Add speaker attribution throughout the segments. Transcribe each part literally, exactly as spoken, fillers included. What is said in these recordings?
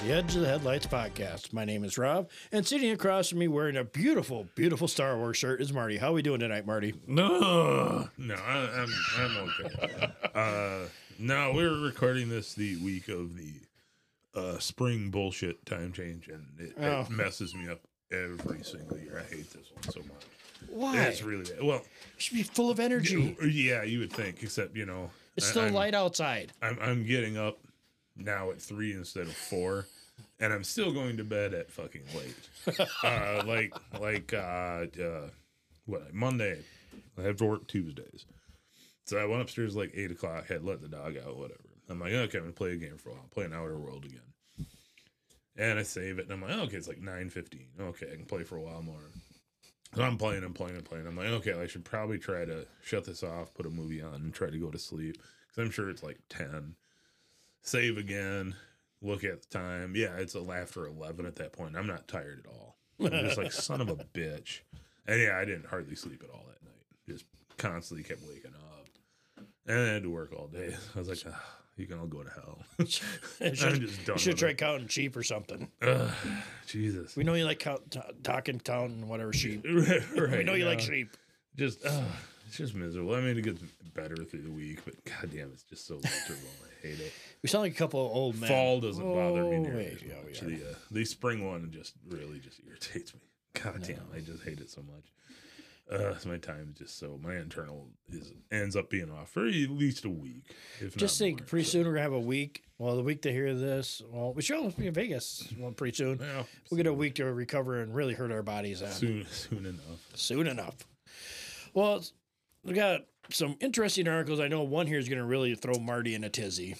Speaker 1: the Edge of the Headlights podcast. My name is Rob, and sitting across from me wearing a beautiful, beautiful Star Wars shirt is Marty. How are we doing tonight, Marty?
Speaker 2: No, no, I, I'm I'm okay. uh, no, we're recording this the week of the uh, spring bullshit time change, and it,
Speaker 1: Oh.
Speaker 2: it messes me up every single year. I hate this one so much.
Speaker 1: Why?
Speaker 2: It's really bad. Well,
Speaker 1: You should be full of energy.
Speaker 2: yeah, you would think, except you know,
Speaker 1: It's
Speaker 2: I-
Speaker 1: still
Speaker 2: I'm,
Speaker 1: light outside.
Speaker 2: I'm I'm getting up now at three instead of four, and I'm still going to bed at fucking late. uh, like like uh, uh, what Monday, I have to work Tuesdays, so I went upstairs like eight o'clock. Had let the dog out, whatever. I'm like, okay, I'm gonna play a game for a while. Play an Outer World again, and I save it, and I'm like, okay, it's like nine fifteen. Okay, I can play for a while more. So I'm playing and playing and playing. I'm like, okay, I should probably try to shut this off, put a movie on, and try to go to sleep because I'm sure it's like ten. Save again, look at the time. Yeah, it's a after eleven at that point. I'm not tired at all. I'm just like, son of a bitch. And yeah, I didn't hardly sleep at all that night. Just constantly kept waking up. And I had to work all day. I was like, ah, you can all go to hell. I'm
Speaker 1: should,
Speaker 2: just done
Speaker 1: you should
Speaker 2: with
Speaker 1: try
Speaker 2: it.
Speaker 1: counting sheep or something.
Speaker 2: Ugh, Jesus.
Speaker 1: We know you like count, t- talking, counting, whatever sheep.
Speaker 2: right,
Speaker 1: We know you
Speaker 2: no.
Speaker 1: like sheep.
Speaker 2: Just, uh, it's just miserable. I mean, it gets better through the week, but goddamn, it's just so miserable. I hate it.
Speaker 1: We sound like a couple of old men.
Speaker 2: Fall doesn't bother me
Speaker 1: Oh,
Speaker 2: nearly
Speaker 1: wait,
Speaker 2: as
Speaker 1: yeah,
Speaker 2: much.
Speaker 1: yeah.
Speaker 2: The, uh, the spring one just really just irritates me. God damn, I just hate it so much. Uh, my time is just so, my internal is ends up being off for at least a week. If
Speaker 1: Just
Speaker 2: not
Speaker 1: think,
Speaker 2: more,
Speaker 1: pretty
Speaker 2: so.
Speaker 1: soon we're gonna have a week. Well, the week to hear this, well, we should almost be in Vegas. Well, pretty soon
Speaker 2: Well,
Speaker 1: we'll get a week to recover and really hurt our bodies on.
Speaker 2: soon, soon enough.
Speaker 1: Soon enough. Well, it's- we got some interesting articles. I know one here is going to really throw Marty in a tizzy.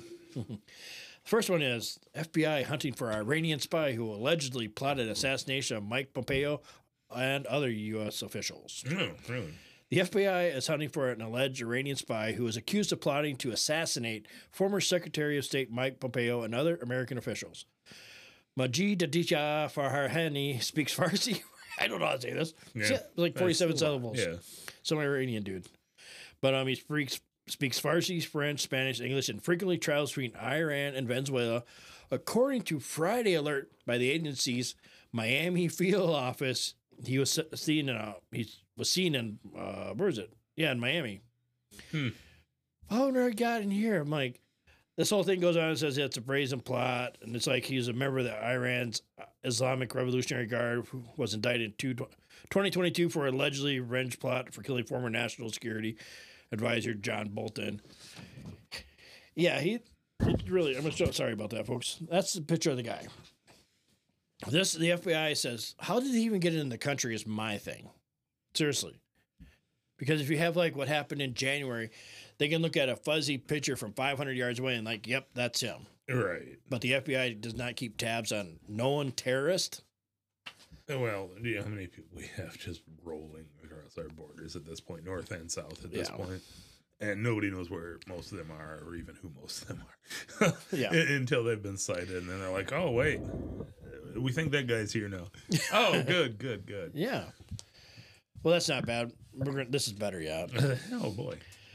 Speaker 1: First one is F B I hunting for Iranian spy who allegedly plotted assassination of Mike Pompeo and other U S officials.
Speaker 2: No, really.
Speaker 1: The F B I is hunting for an alleged Iranian spy who is accused of plotting to assassinate former Secretary of State Mike Pompeo and other American officials. Majid Aditya Farhani speaks Farsi. I don't know how to say this.
Speaker 2: Yeah.
Speaker 1: It's like forty-seven
Speaker 2: That's a lot.
Speaker 1: syllables.
Speaker 2: Yeah.
Speaker 1: Some Iranian dude. But um, he speaks speaks Farsi, French, Spanish, English, and frequently travels between Iran and Venezuela. According to Friday Alert by the agency's Miami field office, he was seen in a he was seen in uh, where is it? Yeah, in Miami.
Speaker 2: Hmm.
Speaker 1: Oh no, I got in here. I'm like, this whole thing goes on and says it's a brazen plot, and it's like he's a member of the Iran's Islamic Revolutionary Guard who was indicted in twenty twenty-two for allegedly revenge plot for killing former National Security Advisor John Bolton. Yeah, he it's really. I'm so sorry about that, folks. That's the picture of the guy. This the F B I says, how did he even get in the country? Is my thing. Seriously. Because if you have like what happened in January, they can look at a fuzzy picture from five hundred yards away and like, yep, that's him.
Speaker 2: Right.
Speaker 1: But the F B I does not keep tabs on known terrorist.
Speaker 2: Well, do you know how many people we have just rolling across our borders at this point, north and south at this
Speaker 1: Yeah.
Speaker 2: point? And nobody knows where most of them are or even who most of them are.
Speaker 1: Yeah.
Speaker 2: Until they've been cited. And then they're like, oh, wait, we think that guy's here now. Oh, good, good, good.
Speaker 1: Yeah. Well, that's not bad. We're gonna, this is better, yeah.
Speaker 2: Oh, boy.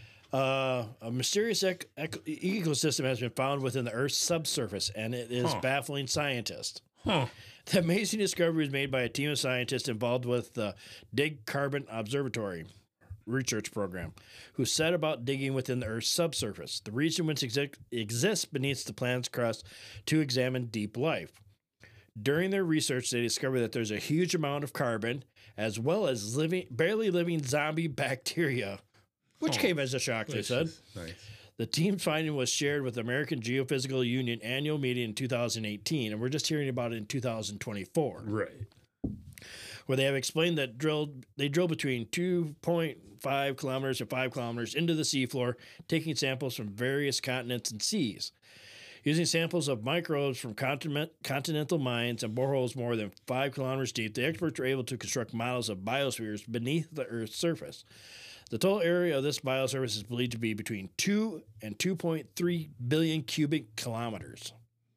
Speaker 1: Uh, a mysterious ec- ec- ecosystem has been found within the Earth's subsurface, and it is
Speaker 2: Huh.
Speaker 1: baffling scientists.
Speaker 2: Huh.
Speaker 1: The amazing discovery was made by a team of scientists involved with the Dig Carbon Observatory research program, who set about digging within the Earth's subsurface, the region which exi- exists beneath the planet's crust, to examine deep life. During their research, they discovered that there's a huge amount of carbon, as well as living, barely living zombie bacteria, which
Speaker 2: Oh,
Speaker 1: came as a shock, they
Speaker 2: Which
Speaker 1: said.
Speaker 2: is nice.
Speaker 1: The team's finding was shared with the American Geophysical Union annual meeting in two thousand eighteen, and we're just hearing about it in two thousand twenty-four,
Speaker 2: Right.
Speaker 1: where they have explained that drilled they drilled between two point five kilometers or five kilometers into the seafloor, taking samples from various continents and seas. Using samples of microbes from continent, continental mines and boreholes more than five kilometers deep, the experts were able to construct models of biospheres beneath the Earth's surface. The total area of this biosurface is believed to be between two and two point three billion cubic kilometers.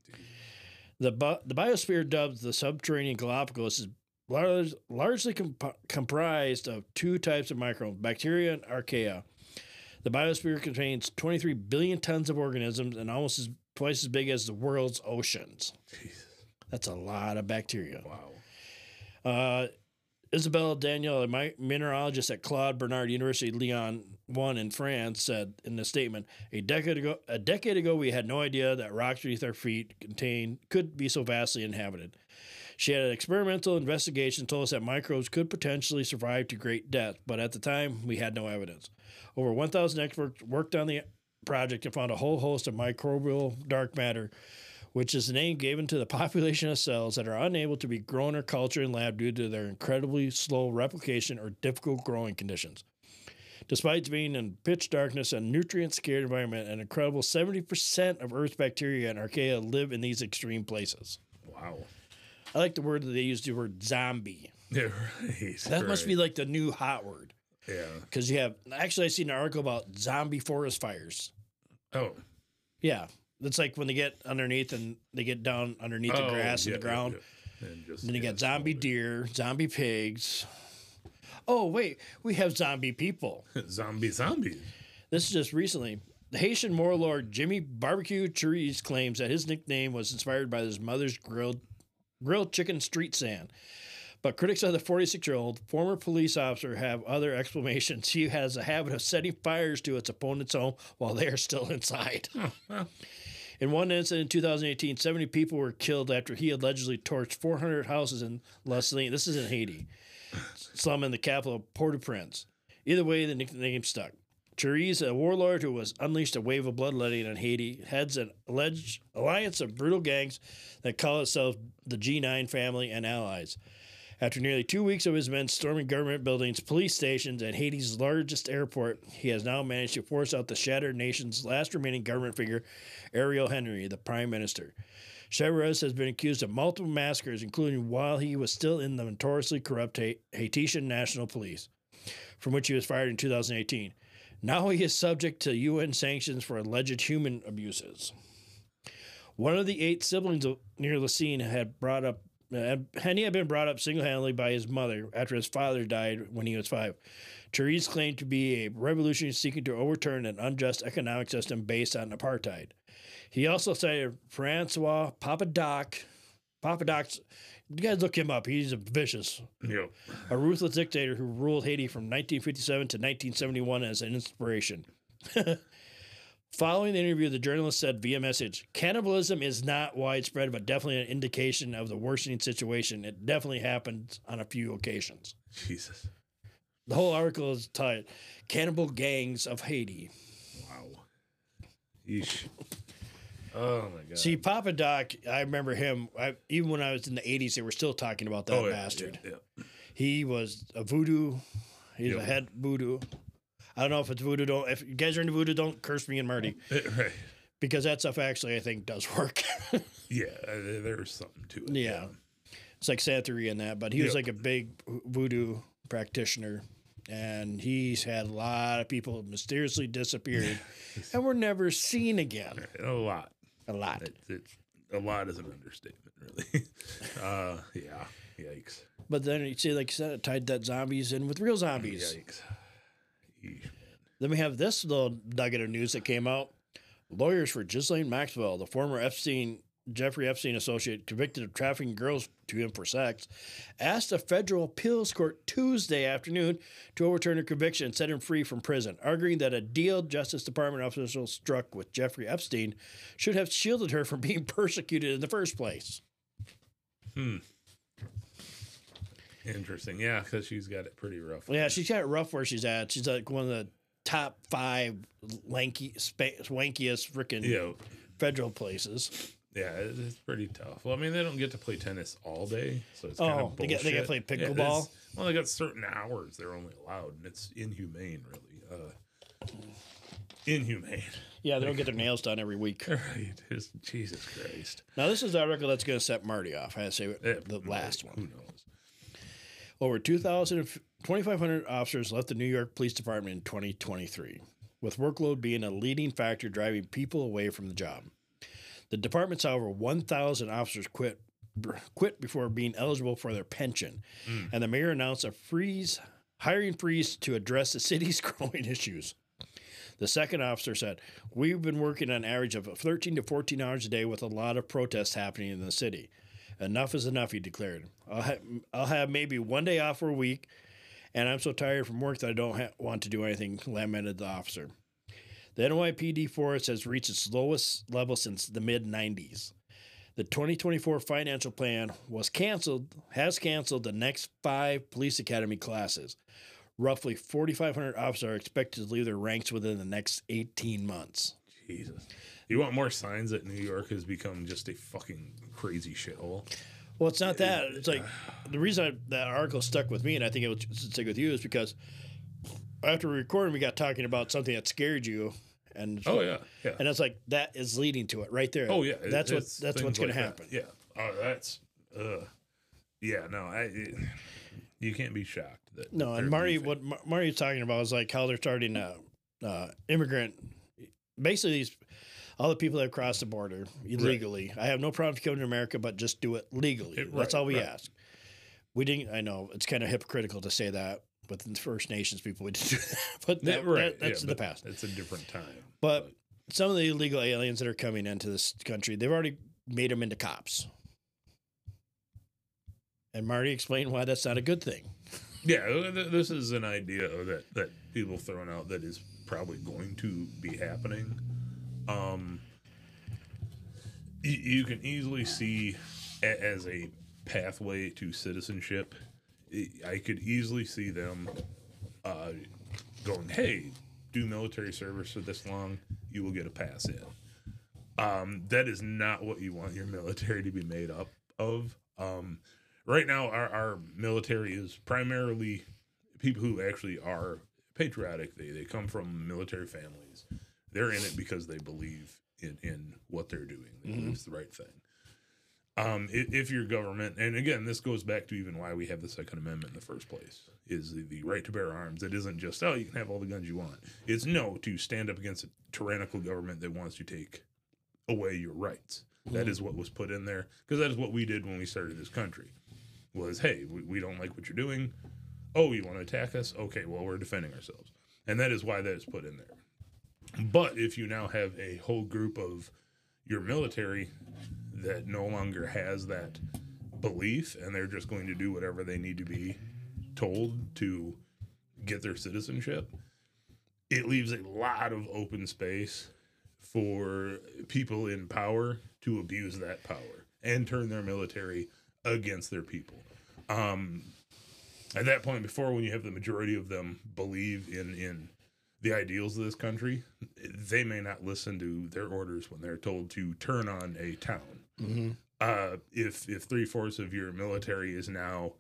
Speaker 1: The, bi- the biosphere, dubbed the subterranean Galapagos, is large, largely comp- comprised of two types of microbes, bacteria and archaea. The biosphere contains twenty-three billion tons of organisms and almost as twice as big as the world's oceans.
Speaker 2: Jesus.
Speaker 1: That's a lot of bacteria.
Speaker 2: Wow.
Speaker 1: Uh, Isabelle Daniel, a mi- mineralogist at Claude Bernard University Lyon one in France, said in a statement, "A decade ago, a decade ago, we had no idea that rocks beneath our feet contain could be so vastly inhabited. She had an experimental investigation told us that microbes could potentially survive to great depth, but at the time, we had no evidence. Over one thousand experts worked on the project and found a whole host of microbial dark matter, which is the name given to the population of cells that are unable to be grown or cultured in lab due to their incredibly slow replication or difficult growing conditions. Despite being in pitch darkness and nutrient-scarce environment, an incredible seventy percent of Earth's bacteria and archaea live in these extreme places."
Speaker 2: Wow.
Speaker 1: I like the word that they use, the word zombie.
Speaker 2: Yeah, right.
Speaker 1: That must
Speaker 2: right.
Speaker 1: be like the new hot word.
Speaker 2: Yeah.
Speaker 1: Because you have, actually, I seen an article about zombie forest fires.
Speaker 2: Oh.
Speaker 1: Yeah. It's like when they get underneath and they get down underneath the
Speaker 2: Oh,
Speaker 1: grass
Speaker 2: yeah,
Speaker 1: and the ground.
Speaker 2: Yeah, yeah. And just,
Speaker 1: Then you
Speaker 2: yeah,
Speaker 1: got zombie
Speaker 2: slowly.
Speaker 1: deer, zombie pigs. Oh, wait, we have zombie people.
Speaker 2: Zombie zombies.
Speaker 1: This is just recently. The Haitian warlord Jimmy Barbecue Therese claims that his nickname was inspired by his mother's grilled grilled chicken street stand. But critics of the forty-six-year-old former police officer have other explanations. He has a habit of setting fires to its opponent's home while they are still inside.
Speaker 2: Oh, well.
Speaker 1: In one incident in two thousand eighteen, seventy people were killed after he allegedly torched four hundred houses in La Saline. This is in Haiti, slum in the capital of Port-au-Prince. Either way, the nickname stuck. Therese, a warlord who was unleashed a wave of bloodletting in Haiti, heads an alleged alliance of brutal gangs that call itself the G nine family and allies. After nearly two weeks of his men storming government buildings, police stations, and Haiti's largest airport, he has now managed to force out the shattered nation's last remaining government figure, Ariel Henry, the prime minister. Chevreuse has been accused of multiple massacres, including while he was still in the notoriously corrupt Haitian National Police, from which he was fired in two thousand eighteen. Now he is subject to U N sanctions for alleged human abuses. One of the eight siblings near Lacine had brought up, uh, Henny had been brought up single-handedly by his mother after his father died when he was five. Therese claimed to be a revolutionary seeking to overturn an unjust economic system based on apartheid. He also cited Francois Papadoc. Papadoc's, you guys look him up. He's a vicious,
Speaker 2: Yep.
Speaker 1: a ruthless dictator who ruled Haiti from nineteen fifty-seven to nineteen seventy-one as an inspiration. Following the interview, the journalist said via message, "Cannibalism is not widespread, but definitely an indication of the worsening situation. It definitely happens on a few occasions."
Speaker 2: Jesus.
Speaker 1: The whole article is titled, "Cannibal Gangs of Haiti."
Speaker 2: Wow. Yeesh. Oh my god.
Speaker 1: See, Papa Doc, I remember him, I, even when I was in the eighties, they were still talking about that
Speaker 2: oh, yeah,
Speaker 1: bastard.
Speaker 2: Yeah, yeah.
Speaker 1: He was a voodoo. He's
Speaker 2: Yep.
Speaker 1: a head voodoo. I don't know if it's voodoo. Don't if you guys are into voodoo, don't curse me and Marty,
Speaker 2: Right.
Speaker 1: because that stuff actually I think does work.
Speaker 2: Yeah, uh, there's something to it.
Speaker 1: Yeah. It's like Santeria and that, but he was
Speaker 2: Yep.
Speaker 1: like a big voodoo practitioner, and he's had a lot of people mysteriously disappeared and were never seen again.
Speaker 2: A lot.
Speaker 1: A lot.
Speaker 2: It, it's a lot is an understatement, really. uh, yeah. Yikes.
Speaker 1: But then you see, like you said, it tied that zombies in with real zombies.
Speaker 2: Yikes. Yeesh, man.
Speaker 1: Then we have this little nugget of news that came out. Lawyers for Ghislaine Maxwell, the former Epstein, Jeffrey Epstein associate convicted of trafficking girls to him for sex, asked a federal appeals court Tuesday afternoon to overturn her conviction and set him free from prison, arguing that a deal Justice Department officials struck with Jeffrey Epstein should have shielded her from being persecuted in the first place.
Speaker 2: Hmm. Interesting. Yeah, because she's got it pretty rough.
Speaker 1: Yeah, she's got it rough where she's at. She's like one of the top five lanky, spa- swankiest freaking
Speaker 2: Yeah.
Speaker 1: federal places.
Speaker 2: Yeah, it- it's pretty tough. Well, I mean, they don't get to play tennis all day, so it's
Speaker 1: Oh,
Speaker 2: kind of
Speaker 1: they
Speaker 2: bullshit.
Speaker 1: get- they get to play
Speaker 2: Yeah,
Speaker 1: pickleball?
Speaker 2: it's- well, they got certain hours they're only allowed, and it's inhumane, really. Uh, inhumane.
Speaker 1: Yeah, they don't get their nails done every week.
Speaker 2: Right. It's, Jesus Christ.
Speaker 1: Now, this is the article that's going to set Marty off. I had to say
Speaker 2: Yeah,
Speaker 1: the last
Speaker 2: Who
Speaker 1: one.
Speaker 2: knows?
Speaker 1: Over two thousand, twenty-five hundred officers left the New York Police Department in twenty twenty-three, with workload being a leading factor driving people away from the job. The department saw over one thousand officers quit quit before being eligible for their pension,
Speaker 2: Mm.
Speaker 1: and the mayor announced a freeze, hiring freeze to address the city's growing issues. The second officer said, "We've been working on an average of thirteen to fourteen hours a day with a lot of protests happening in the city. Enough is enough," he declared. I'll, ha- I'll have maybe one day off for a week, and I'm so tired from work that I don't ha- want to do anything," lamented the officer. The N Y P D force has reached its lowest level since the mid nineties. The twenty twenty-four financial plan was canceled, has canceled the next five police academy classes. Roughly forty-five hundred officers are expected to leave their ranks within the next eighteen months.
Speaker 2: Jesus. You want more signs that New York has become just a fucking crazy shithole?
Speaker 1: Well, it's not that. It's like the reason I, that article stuck with me, and I think it would stick with you, is because after recording, we got talking about something that scared you. And
Speaker 2: oh yeah, yeah.
Speaker 1: And it's like that is leading to it right there.
Speaker 2: Oh yeah,
Speaker 1: that's what that's what's going
Speaker 2: like
Speaker 1: to happen.
Speaker 2: That. Yeah. Oh, that's. Uh, yeah. No, I. It, you can't be shocked that.
Speaker 1: No, and Marty, leaving. what Mar- Marty's talking about is like how they're starting a uh, immigrant. Basically, these all the people that have crossed the border illegally. Right. I have no problem if you come to America, but just do it legally. It, that's right, all we right. ask. We didn't. I know it's kind of hypocritical to say that. With the First Nations people, we didn't do that. But that,
Speaker 2: right.
Speaker 1: that, that's
Speaker 2: yeah,
Speaker 1: in the past.
Speaker 2: It's a different time.
Speaker 1: But, but some of the illegal aliens that are coming into this country, they've already made them into cops. And Marty explained why that's not a good thing.
Speaker 2: Yeah, this is an idea that, that people throwing out that is probably going to be happening. Um, you, you can easily see a, as a pathway to citizenship. I could easily see them uh, going, "Hey, do military service for this long, you will get a pass in." Um, that is not what you want your military to be made up of. Um, right now, our, our military is primarily people who actually are patriotic. They they come from military families. They're in it because they believe in, in what they're doing. They mm-hmm. believe it's the right thing. Um, if, if your government, and again, this goes back to even why we have the Second Amendment in the first place, is the, the right to bear arms. It isn't just, oh, you can have all the guns you want. It's no, to stand up against a tyrannical government that wants to take away your rights. Mm-hmm. That is what was put in there, because that is what we did when we started this country, was, hey, we, we don't like what you're doing. Oh, you want to attack us? Okay, well, we're defending ourselves. And that is why that is put in there. But if you now have a whole group of your military that no longer has that belief, and they're just going to do whatever they need to be told to get their citizenship, it leaves a lot of open space for people in power to abuse that power and turn their military against their people. Um, at that point, before, when you have the majority of them believe in, in the ideals of this country, they may not listen to their orders when they're told to turn on a town. Mm-hmm. Uh, if if three fourths of your military is now,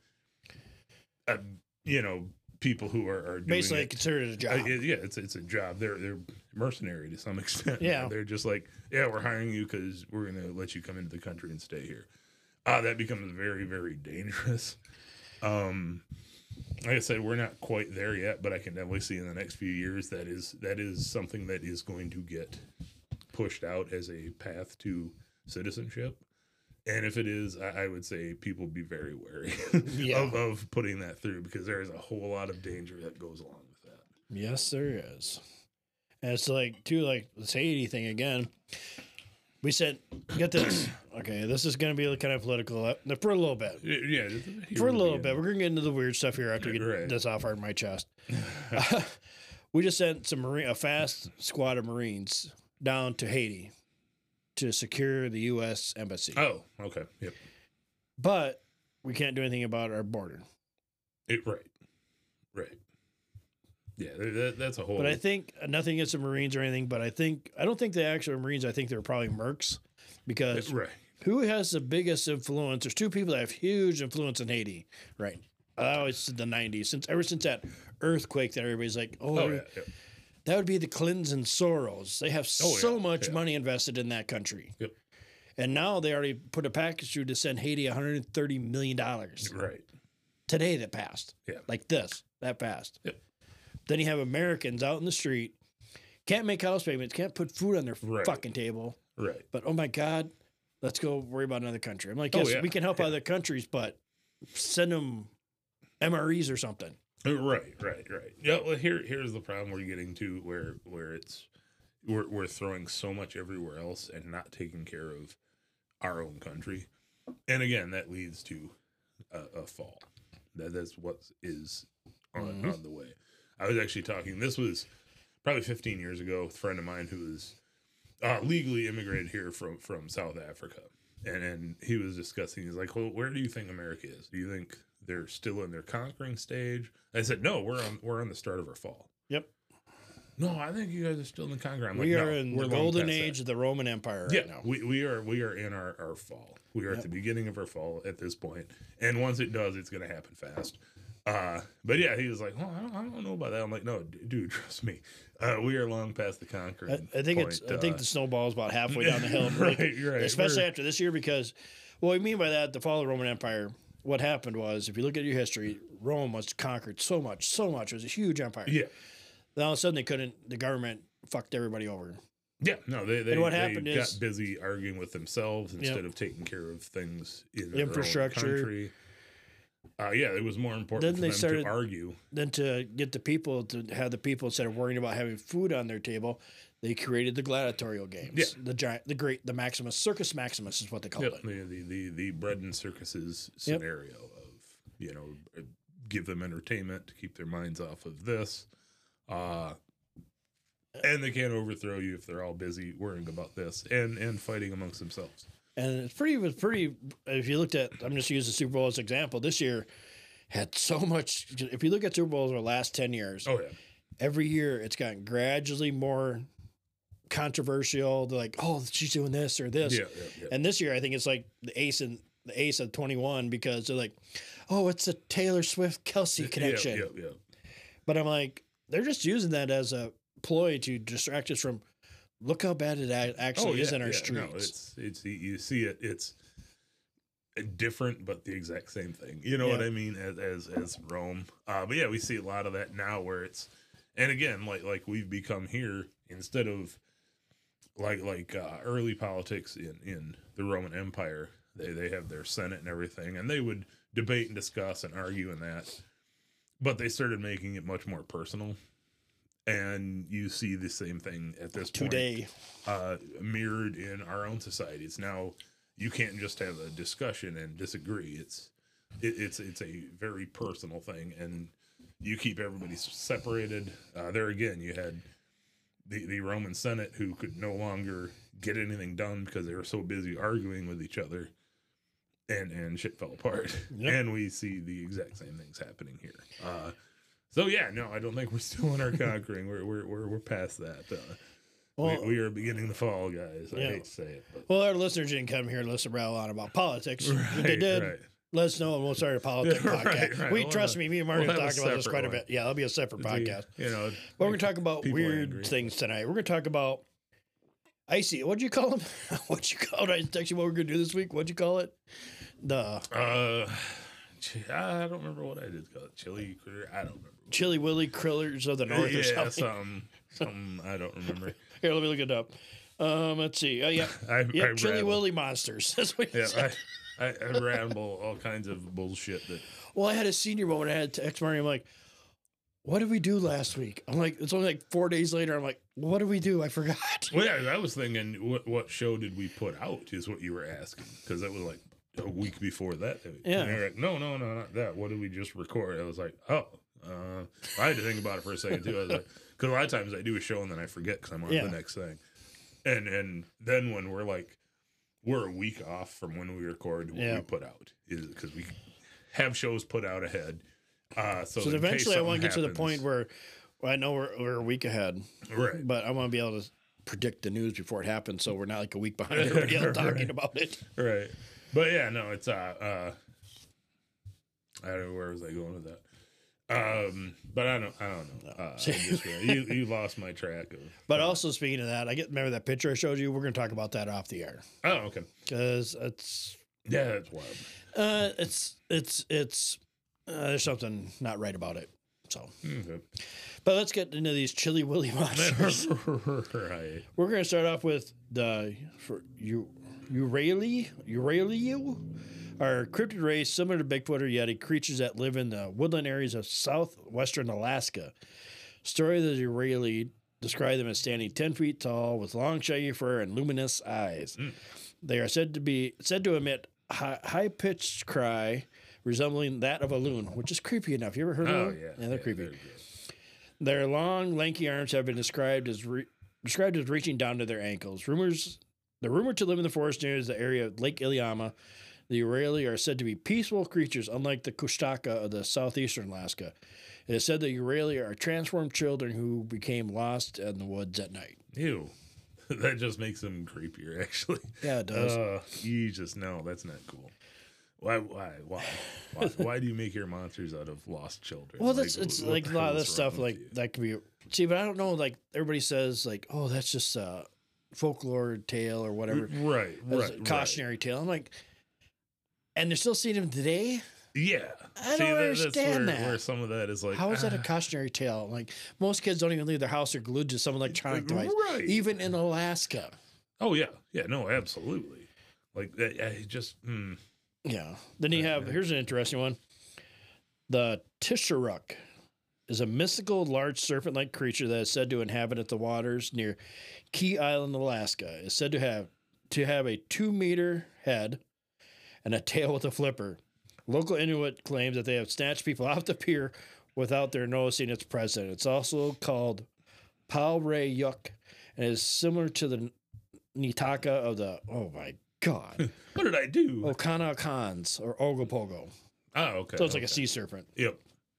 Speaker 2: uh, you know, people who are, are doing
Speaker 1: basically
Speaker 2: it,
Speaker 1: considered a job.
Speaker 2: Uh, yeah, it's it's a job. They're they're mercenary to some extent.
Speaker 1: Yeah,
Speaker 2: they're just like, yeah, we're hiring you because we're gonna let you come into the country and stay here. Uh, that becomes very very dangerous. Um, like I said, we're not quite there yet, but I can definitely see in the next few years that is that is something that is going to get pushed out as a path to citizenship. And if it is, I, I would say people be very wary yeah. of, of putting that through, because there is a whole lot of danger that goes along with that.
Speaker 1: Yes, there is. And it's like, too, like this Haiti thing again. We said, get this. Okay, this is going to be kind of political uh, for a little bit.
Speaker 2: Yeah.
Speaker 1: For a little bit. We're going to get into the weird stuff here after we get right. this off our, my chest. uh, we just sent some Marine, a fast squad of Marines down to Haiti to secure the U S embassy.
Speaker 2: Oh, okay. Yep.
Speaker 1: But we can't do anything about our border.
Speaker 2: It, right. Right. Yeah, that, that's a whole...
Speaker 1: But I think, nothing against the Marines or anything, but I think, I don't think the actual Marines, I think they're probably mercs, because
Speaker 2: right.
Speaker 1: who has the biggest influence? There's two people that have huge influence in Haiti, right? I always said the nineties, since ever since that earthquake that everybody's like, oh,
Speaker 2: oh yeah, yeah.
Speaker 1: that would be the Clintons and Soros. They have
Speaker 2: oh,
Speaker 1: so
Speaker 2: yeah,
Speaker 1: much
Speaker 2: yeah.
Speaker 1: money invested in that country.
Speaker 2: Yep.
Speaker 1: And now they already put a package through to send Haiti one hundred thirty million dollars.
Speaker 2: Right.
Speaker 1: Today that passed.
Speaker 2: Yeah.
Speaker 1: Like this, that passed.
Speaker 2: Yep.
Speaker 1: Then you have Americans out in the street, can't make house payments, can't put food on their right. fucking table.
Speaker 2: Right.
Speaker 1: But, oh my God, let's go worry about another country. I'm like, yes,
Speaker 2: oh, yeah.
Speaker 1: we can help
Speaker 2: yeah.
Speaker 1: other countries, but send them M R Es or something.
Speaker 2: Right, right, right. Yeah. Well, here, here's the problem we're getting to, where where it's we're we're throwing so much everywhere else and not taking care of our own country, and again, that leads to a, a fall. That that's what is on
Speaker 1: Mm-hmm.
Speaker 2: on the way. I was actually talking. This was probably fifteen years ago with a friend of mine who was uh, legally immigrated here from from South Africa, and and he was discussing. He's like, "Well, where do you think America is? Do you think they're still in their conquering stage?" I said, "No, we're on we're on the start of our fall."
Speaker 1: Yep.
Speaker 2: No, I think you guys are still in the conquering. I'm
Speaker 1: We
Speaker 2: like,
Speaker 1: are
Speaker 2: no,
Speaker 1: in
Speaker 2: we're
Speaker 1: the
Speaker 2: long
Speaker 1: golden
Speaker 2: past
Speaker 1: age
Speaker 2: that.
Speaker 1: of the Roman Empire right
Speaker 2: Yeah,
Speaker 1: now.
Speaker 2: we, we are we are in our, our fall. We are
Speaker 1: Yep.
Speaker 2: at the beginning of our fall at this point, and once it does, it's going to happen fast. Uh, but yeah, he was like, "Oh, I don't, I don't know about that." I'm like, "No, d- dude, trust me. Uh, we are long past the conquering."
Speaker 1: I, I think
Speaker 2: point.
Speaker 1: it's. I think
Speaker 2: uh,
Speaker 1: the snowball is about halfway down the hill,
Speaker 2: right,
Speaker 1: really,
Speaker 2: right.
Speaker 1: especially
Speaker 2: We're-
Speaker 1: after this year. Because what we mean by that, the fall of the Roman Empire. What happened was, if you look at your history, Rome was conquered so much, so much. It was a huge empire.
Speaker 2: yeah,
Speaker 1: Then all of a sudden, they couldn't. The government fucked everybody over.
Speaker 2: yeah. No, they they,
Speaker 1: And what
Speaker 2: they
Speaker 1: happened
Speaker 2: got
Speaker 1: is-
Speaker 2: busy arguing with themselves instead
Speaker 1: Yep.
Speaker 2: of taking care of things in their
Speaker 1: Infrastructure.
Speaker 2: own country. Uh, yeah, it was more important
Speaker 1: Then
Speaker 2: for
Speaker 1: they
Speaker 2: them
Speaker 1: started-
Speaker 2: to argue.
Speaker 1: Then to get the people to have the people instead of worrying about having food on their table, they created the gladiatorial games.
Speaker 2: Yeah.
Speaker 1: The giant, the great, the Maximus Circus Maximus is what they called
Speaker 2: Yep,
Speaker 1: it.
Speaker 2: the, the the the bread and circuses scenario of, you know, uh, give them entertainment to keep their minds off of this, uh, and they can't overthrow you if they're all busy worrying about this and and fighting amongst themselves.
Speaker 1: And it's pretty, it was pretty. If you looked at, I'm just using the Super Bowl as an example. This year had so much. If you look at Super Bowls over the last ten years,
Speaker 2: Oh yeah,
Speaker 1: every year it's gotten gradually more controversial. They're like, oh, she's doing this or this.
Speaker 2: yeah, yeah, yeah.
Speaker 1: And this year, I think it's like the ace and the ace of twenty-one because they're like, oh, it's a Taylor Swift Kelsey connection.
Speaker 2: Yeah, yeah, yeah.
Speaker 1: But I'm like, they're just using that as a ploy to distract us from. Look how bad it a- actually is in our
Speaker 2: No,
Speaker 1: streets.
Speaker 2: it's it's you see it. It's different, but the exact same thing. You know what
Speaker 1: Yeah.
Speaker 2: I mean? As as as Rome. Uh, but yeah, we see a lot of that now, where it's, and again, like like we've become here instead of like like uh, early politics in in the Roman Empire. They they have their Senate and everything, and they would debate and discuss and argue in that. But they started making it much more personal. And you see the same thing at this point
Speaker 1: Today,
Speaker 2: uh, mirrored in our own societies. Now, you can't just have a discussion and disagree. It's it, it's it's a very personal thing, and you keep everybody separated. Uh, there again, you had the the Roman Senate who could no longer get anything done because they were so busy arguing with each other, and and shit fell apart.
Speaker 1: Yep.
Speaker 2: And we see the exact same things happening here. Uh, so yeah, no, I don't think we're still in our conquering. We're we're we're we're past that. Uh,
Speaker 1: well,
Speaker 2: we, we are beginning to fall, guys. I
Speaker 1: Yeah.
Speaker 2: hate to say it, but
Speaker 1: well, our listeners didn't come here to listen rattle on about politics. if they did,
Speaker 2: right.
Speaker 1: let us know and we'll start a politics
Speaker 2: Yeah, right,
Speaker 1: podcast.
Speaker 2: right.
Speaker 1: We
Speaker 2: We'll
Speaker 1: trust
Speaker 2: have-
Speaker 1: me, me and Marty
Speaker 2: we'll
Speaker 1: have
Speaker 2: have a
Speaker 1: talked about this
Speaker 2: separate
Speaker 1: quite a
Speaker 2: one.
Speaker 1: bit. Yeah, that'll be a separate
Speaker 2: The-
Speaker 1: podcast.
Speaker 2: You know,
Speaker 1: But we're going to talk about
Speaker 2: people
Speaker 1: weird
Speaker 2: angry.
Speaker 1: things tonight. We're going to talk about icy. What'd you call them? What'd you call it? I text you what we're going to do this week. What'd you call it? The
Speaker 2: Uh, ch- I don't remember what I did call it. Chili critter. I don't remember.
Speaker 1: Chili Willy Krillers of the North
Speaker 2: yeah,
Speaker 1: or something.
Speaker 2: something. Something I don't remember.
Speaker 1: Here, let me look it up. Um, let's see. Oh, yeah.
Speaker 2: I,
Speaker 1: Yeah,
Speaker 2: I
Speaker 1: Chili
Speaker 2: ramble.
Speaker 1: Willy Monsters. That's what you
Speaker 2: Yeah,
Speaker 1: said.
Speaker 2: I, I, I ramble all kinds of bullshit that.
Speaker 1: Well, I had a senior moment. I had to text Marty. I'm like, what did we do last week? I'm like, it's only like four days later. I'm like, what did we do? I forgot.
Speaker 2: Well, yeah, I was thinking, what what show did we put out? Is what you were asking, because that was like a week before that.
Speaker 1: Yeah.
Speaker 2: And you're like, no, no, no, not that. What did we just record? I was like, oh, uh, I had to think about it for a second too. I was like, because a lot of times I do a show and then I forget because I'm on
Speaker 1: Yeah.
Speaker 2: to the next thing. And and then when we're like, we're a week off from when we record what
Speaker 1: Yeah.
Speaker 2: we put out, is because we have shows put out ahead. Uh, so
Speaker 1: So
Speaker 2: in case
Speaker 1: eventually, I want to get to the
Speaker 2: something
Speaker 1: point
Speaker 2: happens-
Speaker 1: where, where I know we're, we're a week ahead,
Speaker 2: right.
Speaker 1: but I want to be able to predict the news before it happens, so we're not like a week behind everybody else talking
Speaker 2: Right.
Speaker 1: about it.
Speaker 2: Right. But yeah, no, it's uh uh I don't know where was I going with that. Um but I don't I don't know. Uh, I just, you you lost my track of
Speaker 1: But also speaking of that, I get remember that picture I showed you. We're going to talk about that off the air
Speaker 2: Oh, okay.
Speaker 1: because it's
Speaker 2: Yeah, that's wild.
Speaker 1: uh, it's it's it's uh, there's something not right about it. So,
Speaker 2: Okay.
Speaker 1: but let's get into these Chili Willy monsters.
Speaker 2: right.
Speaker 1: We're going to start off with the for you Urali Uraliu are cryptid race similar to Bigfoot or Yeti, creatures that live in the woodland areas of southwestern Alaska. Story of the Urali describe them as standing ten feet tall with long shaggy fur and luminous eyes.
Speaker 2: Mm.
Speaker 1: They are said to be said to emit high, high-pitched cry resembling that of a loon, which is creepy enough. You ever heard
Speaker 2: Oh
Speaker 1: of them?
Speaker 2: yeah,
Speaker 1: Yeah, they're
Speaker 2: yeah,
Speaker 1: creepy.
Speaker 2: good.
Speaker 1: Their long, lanky arms have been described as re- described as reaching down to their ankles. Rumors, they're rumored to live in the forest near the area of Lake Iliamna. The Urali are said to be peaceful creatures, unlike the Kushtaka of the southeastern Alaska. It is said that Urali are transformed children who became lost in the woods at night.
Speaker 2: Ew. That just makes them creepier, actually.
Speaker 1: Yeah, it does.
Speaker 2: Uh, you just know that's not cool. Why? Why? Why? Why, why do you make your monsters out of lost children?
Speaker 1: Well, that's
Speaker 2: Like,
Speaker 1: it's
Speaker 2: what
Speaker 1: like
Speaker 2: the
Speaker 1: a lot
Speaker 2: hell
Speaker 1: of
Speaker 2: is
Speaker 1: this stuff
Speaker 2: wrong
Speaker 1: like
Speaker 2: with you?
Speaker 1: that could be. See, but I don't know. Like everybody says, like, oh, that's just a folklore tale or whatever,
Speaker 2: Right,
Speaker 1: as
Speaker 2: right,
Speaker 1: a cautionary tale. I'm like, and they're still seeing him today.
Speaker 2: right. Yeah,
Speaker 1: I don't
Speaker 2: that-
Speaker 1: understand
Speaker 2: that's where,
Speaker 1: that.
Speaker 2: where some of that is like.
Speaker 1: How is that a
Speaker 2: ah,
Speaker 1: cautionary tale? Like most kids don't even leave their house; they're glued to some electronic device,
Speaker 2: Right.
Speaker 1: even in Alaska.
Speaker 2: Oh yeah, yeah, no, absolutely. Like that, I just. Hmm.
Speaker 1: Yeah. Then you have here's an interesting one. The Tisharuk is a mystical, large serpent-like creature that is said to inhabit the waters near Key Island, Alaska. It's said to have to have a two-meter head and a tail with a flipper. Local Inuit claims that they have snatched people off the pier without their noticing its presence. It's also called Palrayuk and is similar to the Nitaka of the oh my god
Speaker 2: What did I do?
Speaker 1: Okanakans or Ogopogo.
Speaker 2: Oh, okay.
Speaker 1: So it's like a
Speaker 2: okay.
Speaker 1: sea serpent.
Speaker 2: Yep.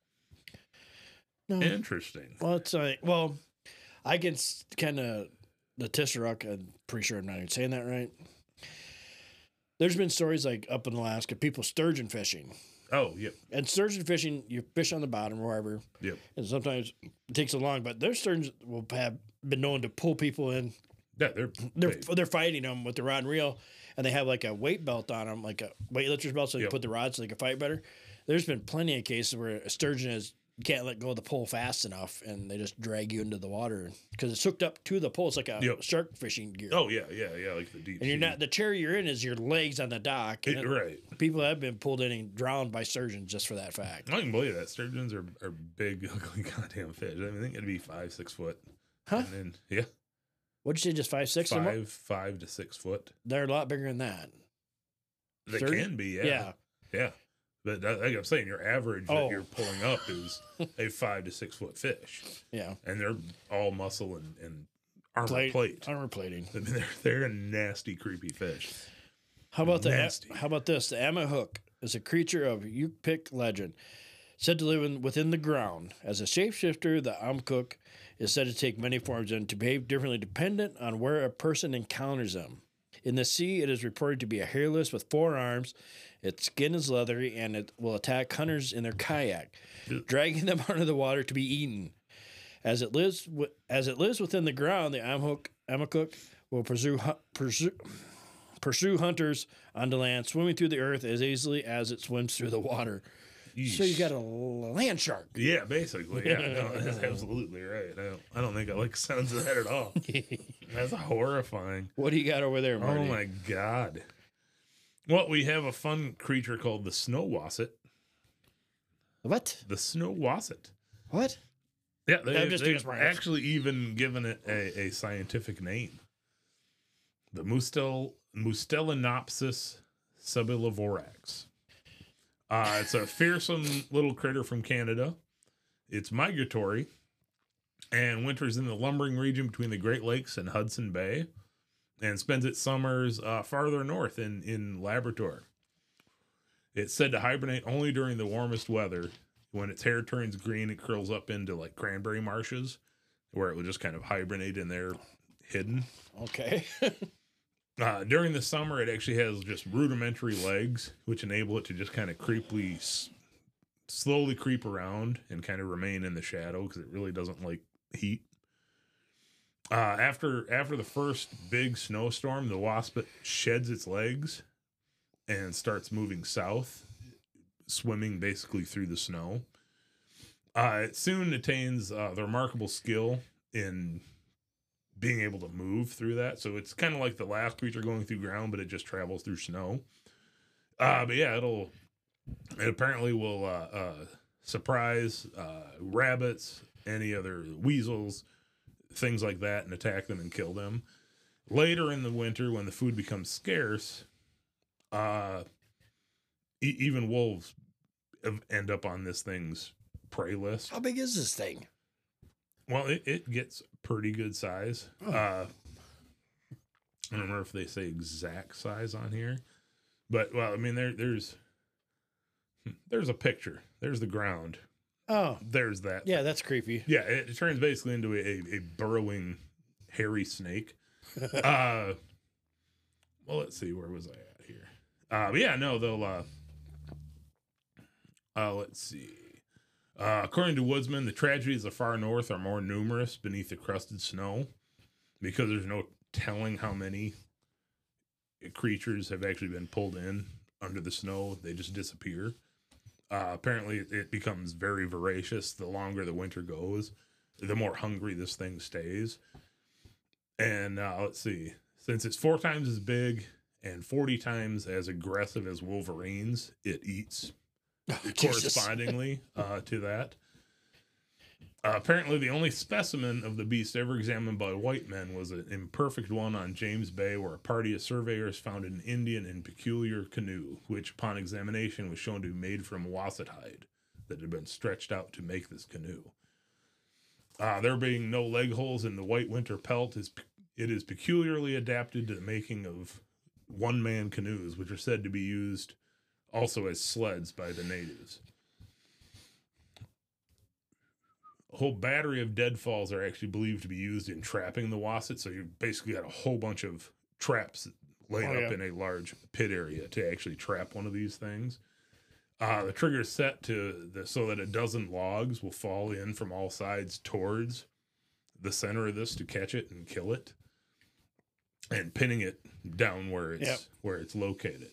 Speaker 1: No,
Speaker 2: Interesting.
Speaker 1: well, it's like well, I can kind of the Tisharuk. I'm pretty sure I'm not even saying that right. There's been stories like up in Alaska, people sturgeon fishing,
Speaker 2: Oh, yep,
Speaker 1: and sturgeon fishing, you fish on the bottom or wherever,
Speaker 2: yep.
Speaker 1: and sometimes it takes so long. But their sturgeons will have been known to pull people in.
Speaker 2: Yeah, they're
Speaker 1: They're
Speaker 2: big.
Speaker 1: they're fighting them with the rod and reel, and they have like a weight belt on them, like a weightlifter's belt, so they
Speaker 2: Yep.
Speaker 1: put the rod so they can fight better. There's been plenty of cases where a sturgeon is you can't let go of the pole fast enough, and they just drag you into the water because it's hooked up to the pole. It's like a
Speaker 2: Yep.
Speaker 1: shark fishing gear.
Speaker 2: Oh yeah, yeah, yeah. Like the deep.
Speaker 1: And you're
Speaker 2: sea.
Speaker 1: not the chair you're in is your legs on the dock. And
Speaker 2: It-
Speaker 1: it-
Speaker 2: right.
Speaker 1: people have been pulled in and drowned by sturgeons just for that fact.
Speaker 2: I can believe that sturgeons are, are big, ugly, goddamn fish. I, mean, I think it'd be five, six foot.
Speaker 1: Huh?
Speaker 2: And then yeah,
Speaker 1: What'd you say? Just five, six? They're mo-
Speaker 2: five, five to six foot.
Speaker 1: They're a lot bigger than that.
Speaker 2: They
Speaker 1: Sturgeon?
Speaker 2: can be, yeah,
Speaker 1: Yeah.
Speaker 2: yeah. But that, like I'm saying, your average
Speaker 1: Oh.
Speaker 2: that you're pulling up is a five to six foot fish,
Speaker 1: Yeah.
Speaker 2: and they're all muscle and, and armor
Speaker 1: Plate,
Speaker 2: plate.
Speaker 1: armor plating.
Speaker 2: I mean, they're they're a nasty, creepy fish.
Speaker 1: How about the
Speaker 2: Nasty.
Speaker 1: how about this? The Amahuk is a creature of Yupik legend, said to live in, within the ground. As a shapeshifter, the Amkuk is said to take many forms and to behave differently dependent on where a person encounters them. In the sea, it is reported to be a hairless with four arms. Its skin is leathery, and it will attack hunters in their kayak,
Speaker 2: Ew.
Speaker 1: dragging them under the water to be eaten. As it lives, wi- as it lives within the ground, the Amahuk, Amakuk will pursue, hu- pursue pursue hunters onto land, swimming through the earth as easily as it swims through the water. So you
Speaker 2: Yeesh.
Speaker 1: got a land shark.
Speaker 2: Yeah, basically. Yeah, no, that's absolutely right. I don't, I don't think I like the sounds of that at all. That's horrifying.
Speaker 1: What do you got over there, Marty?
Speaker 2: Oh my god. Well, we have a fun creature called the snow wasset.
Speaker 1: What?
Speaker 2: The snow wasset.
Speaker 1: What?
Speaker 2: Yeah, they,
Speaker 1: I'm just
Speaker 2: they've
Speaker 1: doing smart.
Speaker 2: actually even given it a, a scientific name. The Mustel Mustellinopsis subilivorax. Uh, it's a fearsome little critter from Canada. It's migratory and winters in the lumbering region between the Great Lakes and Hudson Bay, and spends its summers uh, farther north in, in Labrador. It's said to hibernate only during the warmest weather. When its hair turns green, it curls up into like cranberry marshes, where it will just kind of hibernate in there hidden.
Speaker 1: Okay.
Speaker 2: Uh, during the summer, it actually has just rudimentary legs, which enable it to just kind of creepily, s- slowly creep around and kind of remain in the shadow because it really doesn't like heat. Uh, after after the first big snowstorm, the wasp sheds its legs and starts moving south, swimming basically through the snow. Uh, it soon attains uh, the remarkable skill in being able to move through that. So it's kind of like the last creature going through ground, but it just travels through snow. Uh, but yeah, it'll it apparently will uh, uh, surprise uh, rabbits, any other weasels, things like that, and attack them and kill them. Later in the winter, when the food becomes scarce, uh, e- even wolves end up on this thing's prey list.
Speaker 1: How big is this thing?
Speaker 2: Well, it, it gets pretty good size.
Speaker 1: Oh.
Speaker 2: Uh, I don't remember if they say exact size on here, but well, I mean there there's there's a picture. There's the ground.
Speaker 1: Oh,
Speaker 2: There's that.
Speaker 1: yeah, that's creepy.
Speaker 2: Yeah, it, it turns basically into a, a burrowing, hairy snake. uh, well, let's see, where was I at here? Uh, yeah, no, they'll. Uh, uh, let's see. Uh, according to Woodsman, the tragedies of far north are more numerous beneath the crusted snow because there's no telling how many creatures have actually been pulled in under the snow. They just disappear. Uh, apparently, it becomes very voracious the longer the winter goes, the more hungry this thing stays. And uh, let's see, since it's four times as big and forty times as aggressive as wolverines, it eats correspondingly uh, to that. Uh, apparently, the only specimen of the beast ever examined by white men was an imperfect one on James Bay, where a party of surveyors found an Indian and peculiar canoe, which, upon examination, was shown to be made from wasset hide that had been stretched out to make this canoe. Uh, there being no leg holes in the white winter pelt, is it is peculiarly adapted to the making of one-man canoes, which are said to be used also as sleds by the natives. A whole battery of deadfalls are actually believed to be used in trapping the wasset. So you basically got a whole bunch of traps laid
Speaker 1: Oh,
Speaker 2: up
Speaker 1: yeah.
Speaker 2: in a large pit area to actually trap one of these things. Uh, the trigger is set to the, so that a dozen logs will fall in from all sides towards the center of this to catch it and kill it, and pinning it down where it's
Speaker 1: Yep.
Speaker 2: where it's located.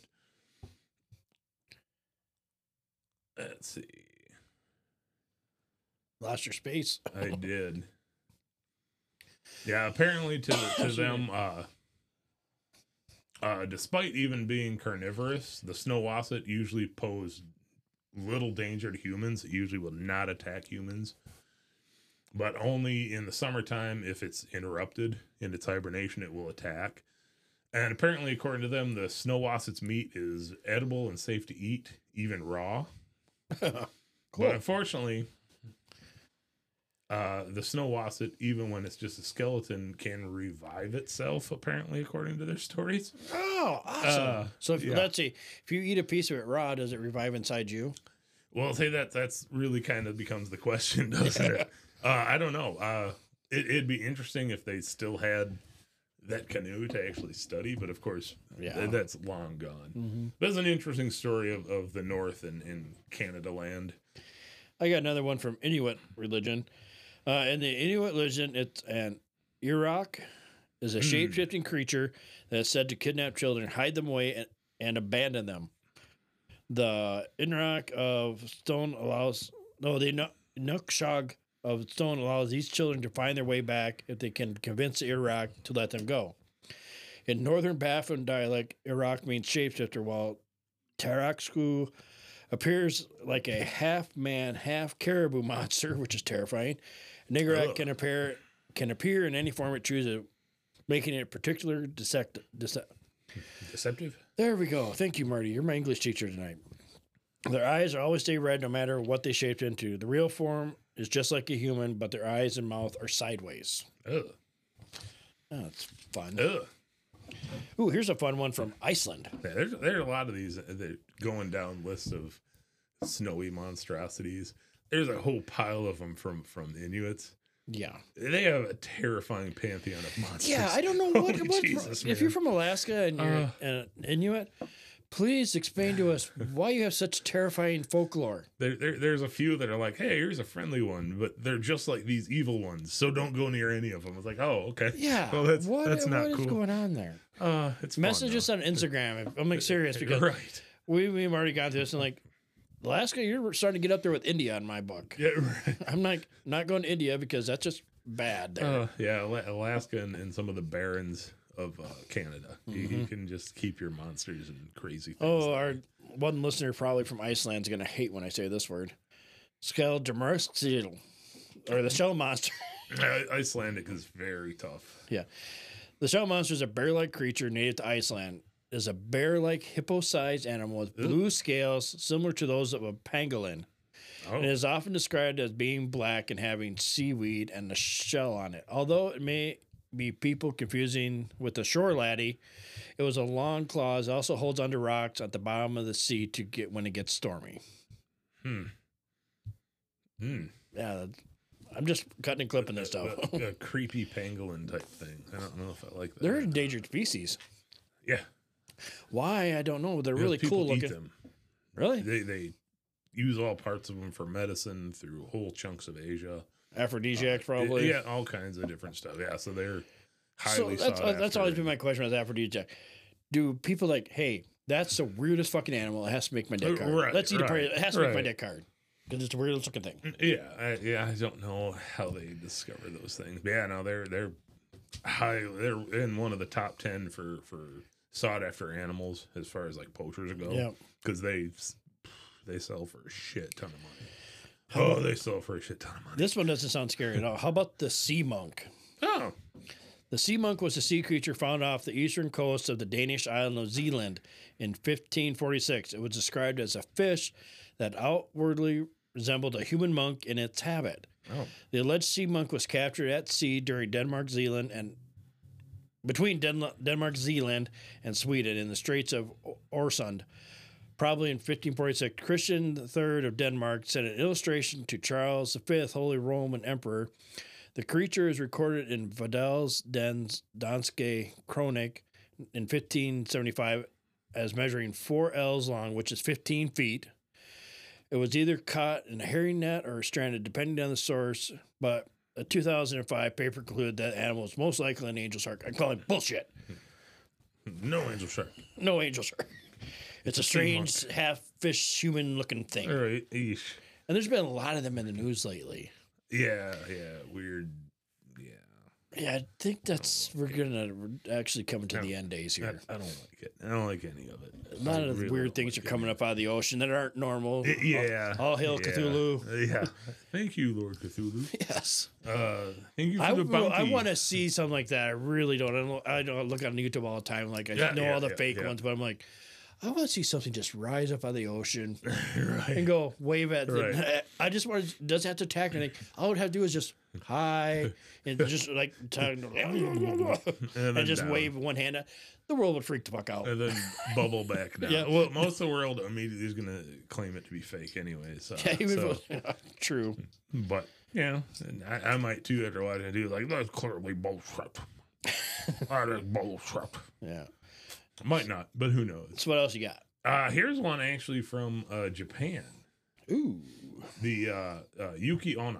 Speaker 2: Let's see.
Speaker 1: Lost your space.
Speaker 2: I did. Yeah, apparently to to them, uh, uh, despite even being carnivorous, the snow wasset usually pose little danger to humans. It usually will not attack humans, but only in the summertime, if it's interrupted in its hibernation, it will attack. And apparently, according to them, the snow wasset's meat is edible and safe to eat, even raw.
Speaker 1: Cool.
Speaker 2: But unfortunately, uh, the snow wasset, even when it's just a skeleton, can revive itself, apparently, according to their stories.
Speaker 1: Oh, awesome.
Speaker 2: Uh,
Speaker 1: so if,
Speaker 2: yeah.
Speaker 1: let's see, if you eat a piece of it raw, does it revive inside you?
Speaker 2: Well, say that that's really kind of becomes the question, doesn't it? Uh, I don't know. Uh, it, it'd be interesting if they still had that canoe to actually study, but of course,
Speaker 1: Yeah.
Speaker 2: th- that's long gone.
Speaker 1: Mm-hmm.
Speaker 2: But it's an interesting story of, of the North and in Canada land.
Speaker 1: I got another one from Inuit religion. Uh, in the Inuit religion, it's an Iraq is a
Speaker 2: Hmm.
Speaker 1: shape-shifting creature that is said to kidnap children, hide them away, and, and abandon them. The Inrak of stone allows no the Nu- Nukshag of stone allows these children to find their way back if they can convince the Iraq to let them go. In northern Baffin dialect, Iraq means shapeshifter, while Taraksku appears like a half man, half caribou monster, which is terrifying. Niggerat
Speaker 2: Ugh.
Speaker 1: can appear can appear in any form it chooses, making it particular dissect. Disse-
Speaker 2: Deceptive?
Speaker 1: there we go. Thank you, Marty. You're my English teacher tonight. Their eyes are always stay red no matter what they shaped into. The real form is just like a human, but their eyes and mouth are sideways.
Speaker 2: Ugh.
Speaker 1: Oh, that's fun.
Speaker 2: Ugh.
Speaker 1: Ooh, here's a fun one from Iceland.
Speaker 2: Yeah, there's, there are a lot of these that are going down lists of snowy monstrosities. There's a whole pile of them from, from the Inuits.
Speaker 1: Yeah.
Speaker 2: They have a terrifying pantheon of monsters.
Speaker 1: Yeah, I don't know what,
Speaker 2: Holy
Speaker 1: what
Speaker 2: Jesus,
Speaker 1: if you're
Speaker 2: man.
Speaker 1: from Alaska and you're
Speaker 2: Uh.
Speaker 1: an Inuit, please explain to us why you have such terrifying folklore.
Speaker 2: There, there, there's a few that are like, hey, here's a friendly one, but they're just like these evil ones, so don't go near any of them. It's like, oh, okay.
Speaker 1: Yeah.
Speaker 2: Well, that's,
Speaker 1: what,
Speaker 2: that's not
Speaker 1: what is
Speaker 2: cool.
Speaker 1: going on there?
Speaker 2: Uh, it's
Speaker 1: Message
Speaker 2: fun,
Speaker 1: us on Instagram. I'm like serious because
Speaker 2: right.
Speaker 1: we we've already got this and like Alaska, you're starting to get up there with India in my book.
Speaker 2: Yeah, right.
Speaker 1: I'm like not going to India because that's just bad there.
Speaker 2: Uh, yeah, Ala- Alaska and, and some of the barrens of uh, Canada. You,
Speaker 1: Mm-hmm.
Speaker 2: you can just keep your monsters and crazy things.
Speaker 1: Oh,
Speaker 2: there.
Speaker 1: our one listener probably from Iceland is going to hate when I say this word. Skeldrumurskil, or the shell monster.
Speaker 2: I- Icelandic is very tough.
Speaker 1: Yeah. The shell monster is a bear-like creature native to Iceland. It is a bear-like hippo-sized animal with blue scales similar to those of a pangolin.
Speaker 2: Oh,
Speaker 1: It is often described as being black and having seaweed and a shell on it. Although it may be people confusing with the shore laddie, it was a long claws. It also holds under rocks at the bottom of the sea to get when it gets stormy.
Speaker 2: hmm. Hmm.
Speaker 1: Yeah, I'm just cutting and clipping this stuff.
Speaker 2: A, a creepy pangolin type thing. I don't know if I like that.
Speaker 1: They're endangered species.
Speaker 2: Yeah.
Speaker 1: Why? I don't know. They're
Speaker 2: Because
Speaker 1: really
Speaker 2: people
Speaker 1: cool
Speaker 2: eat
Speaker 1: looking.
Speaker 2: them.
Speaker 1: Really?
Speaker 2: They they use all parts of them for medicine through whole chunks of Asia.
Speaker 1: Aphrodisiacs,
Speaker 2: Uh,
Speaker 1: probably.
Speaker 2: Yeah, all kinds of different stuff. Yeah, so they're
Speaker 1: So
Speaker 2: highly
Speaker 1: that's
Speaker 2: sought
Speaker 1: uh, that's
Speaker 2: after.
Speaker 1: always been my question with aphrodisiac. Do people like, hey, that's the weirdest fucking animal. It has to make my deck
Speaker 2: Uh,
Speaker 1: card.
Speaker 2: right,
Speaker 1: Let's eat a
Speaker 2: right,
Speaker 1: party. It has to make my
Speaker 2: right.
Speaker 1: deck card because it's the weirdest looking thing.
Speaker 2: Yeah, I, yeah. I don't know how they discover those things. But yeah, no, they're they're high. They're in one of the top ten for for sought after animals as far as like poachers go.
Speaker 1: Yeah.
Speaker 2: because they they sell for a shit ton of money. Oh, they sell for a shit ton of money.
Speaker 1: This one doesn't sound scary at all. How about the sea monk?
Speaker 2: Oh,
Speaker 1: The sea monk was a sea creature found off the eastern coast of the Danish island of Zealand in fifteen forty-six. It was described as a fish that outwardly resembled a human monk in its habit.
Speaker 2: oh,
Speaker 1: The alleged sea monk was captured at sea during Denmark, Zealand, and between Den- Denmark, Zealand, and Sweden in the Straits of O- Orsund. Probably in fifteen forty-six, Christian the Third of Denmark sent an illustration to Charles the Fifth, Holy Roman Emperor. The creature is recorded in Vadels den Danske Kronik in fifteen seventy-five as measuring four ells long, which is fifteen feet. It was either caught in a herring net or stranded, depending on the source. But a two thousand five paper concluded that animal is most likely an angel shark. I'm calling bullshit.
Speaker 2: no angel shark.
Speaker 1: No angel shark. It's a
Speaker 2: sea
Speaker 1: strange half fish human looking thing.
Speaker 2: All right, eesh.
Speaker 1: And there's been a lot of them in the news lately.
Speaker 2: Yeah, yeah, weird. Yeah,
Speaker 1: Yeah, I think that's we're gonna we're actually coming to the end days
Speaker 2: I,
Speaker 1: here.
Speaker 2: I don't like it. I don't like any of it.
Speaker 1: A lot
Speaker 2: I
Speaker 1: of
Speaker 2: really
Speaker 1: weird
Speaker 2: don't
Speaker 1: things
Speaker 2: like
Speaker 1: are coming
Speaker 2: any
Speaker 1: up out of the ocean that aren't normal.
Speaker 2: of it. Yeah.
Speaker 1: All hail
Speaker 2: yeah,
Speaker 1: Cthulhu.
Speaker 2: Yeah. Thank you, Lord Cthulhu.
Speaker 1: Yes.
Speaker 2: Uh, thank you for
Speaker 1: I,
Speaker 2: the bounty.
Speaker 1: I want to see something like that. I really don't. I don't, I don't look on YouTube all the time. Like I
Speaker 2: Yeah,
Speaker 1: know
Speaker 2: yeah,
Speaker 1: all the
Speaker 2: yeah,
Speaker 1: fake
Speaker 2: yeah.
Speaker 1: ones, but I'm like, I want to see something just rise up out of the ocean
Speaker 2: right.
Speaker 1: and go wave at them.
Speaker 2: Right.
Speaker 1: I just want to, doesn't have to attack anything. All I would have to do is just hi and just like talk, and,
Speaker 2: then
Speaker 1: just
Speaker 2: down.
Speaker 1: wave one hand. The world would freak the fuck out.
Speaker 2: And then bubble back down.
Speaker 1: Yeah.
Speaker 2: Well, most of the world immediately is going to claim it to be fake anyway. So,
Speaker 1: Yeah, even
Speaker 2: so
Speaker 1: if- true.
Speaker 2: but yeah, and I, I might too after watching it do like that's clearly bullshit. That is bullshit.
Speaker 1: Yeah.
Speaker 2: Might not, but who knows?
Speaker 1: So what else you got?
Speaker 2: Uh, here's one actually from uh, Japan.
Speaker 1: Ooh.
Speaker 2: The uh, uh, Yuki Ono.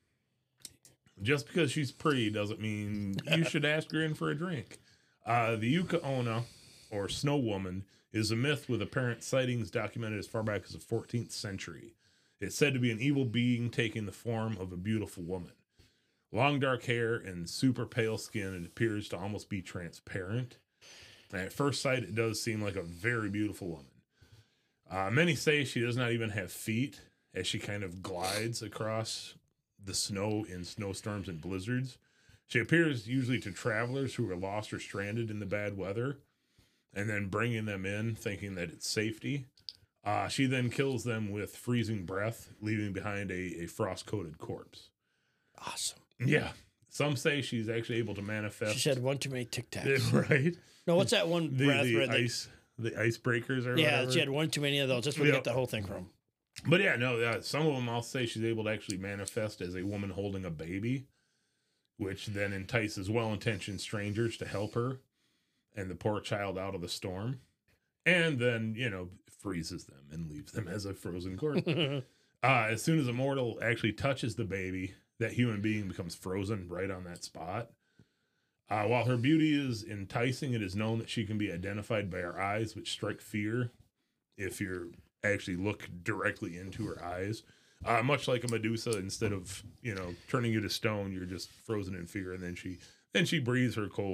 Speaker 2: Just because she's pretty doesn't mean you should ask her in for a drink. Uh, the Yuki Ono, or Snow Woman, is a myth with apparent sightings documented as far back as the fourteenth century. It's said to be an evil being taking the form of a beautiful woman. Long dark hair and super pale skin, it appears to almost be transparent. And at first sight, it does seem like a very beautiful woman. Uh, many say she does not even have feet, as she kind of glides across the snow in snowstorms and blizzards. She appears usually to travelers who are lost or stranded in the bad weather, and then bringing them in thinking that it's safety. Uh, she then kills them with freezing breath, leaving behind a, a frost-coated corpse.
Speaker 1: Awesome.
Speaker 2: Yeah. Some say she's actually able to manifest.
Speaker 1: She said one too many Tic Tacs.
Speaker 2: right?
Speaker 1: No, what's that one
Speaker 2: The,
Speaker 1: breath
Speaker 2: the
Speaker 1: where they,
Speaker 2: ice, the icebreakers or
Speaker 1: yeah,
Speaker 2: whatever.
Speaker 1: she had one too many of those. That's where we
Speaker 2: Yep.
Speaker 1: get the whole thing from.
Speaker 2: But yeah, no, uh, some of them I'll say she's able to actually manifest as a woman holding a baby, which then entices well-intentioned strangers to help her and the poor child out of the storm. And then, you know, freezes them and leaves them as a frozen corpse. uh, as soon as a mortal actually touches the baby, that human being becomes frozen right on that spot. Uh, while her beauty is enticing, it is known that she can be identified by her eyes, which strike fear if you actually look directly into her eyes. Uh, much like a Medusa, instead of, you know, turning you to stone, you're just frozen in fear. And then she then she breathes her cold,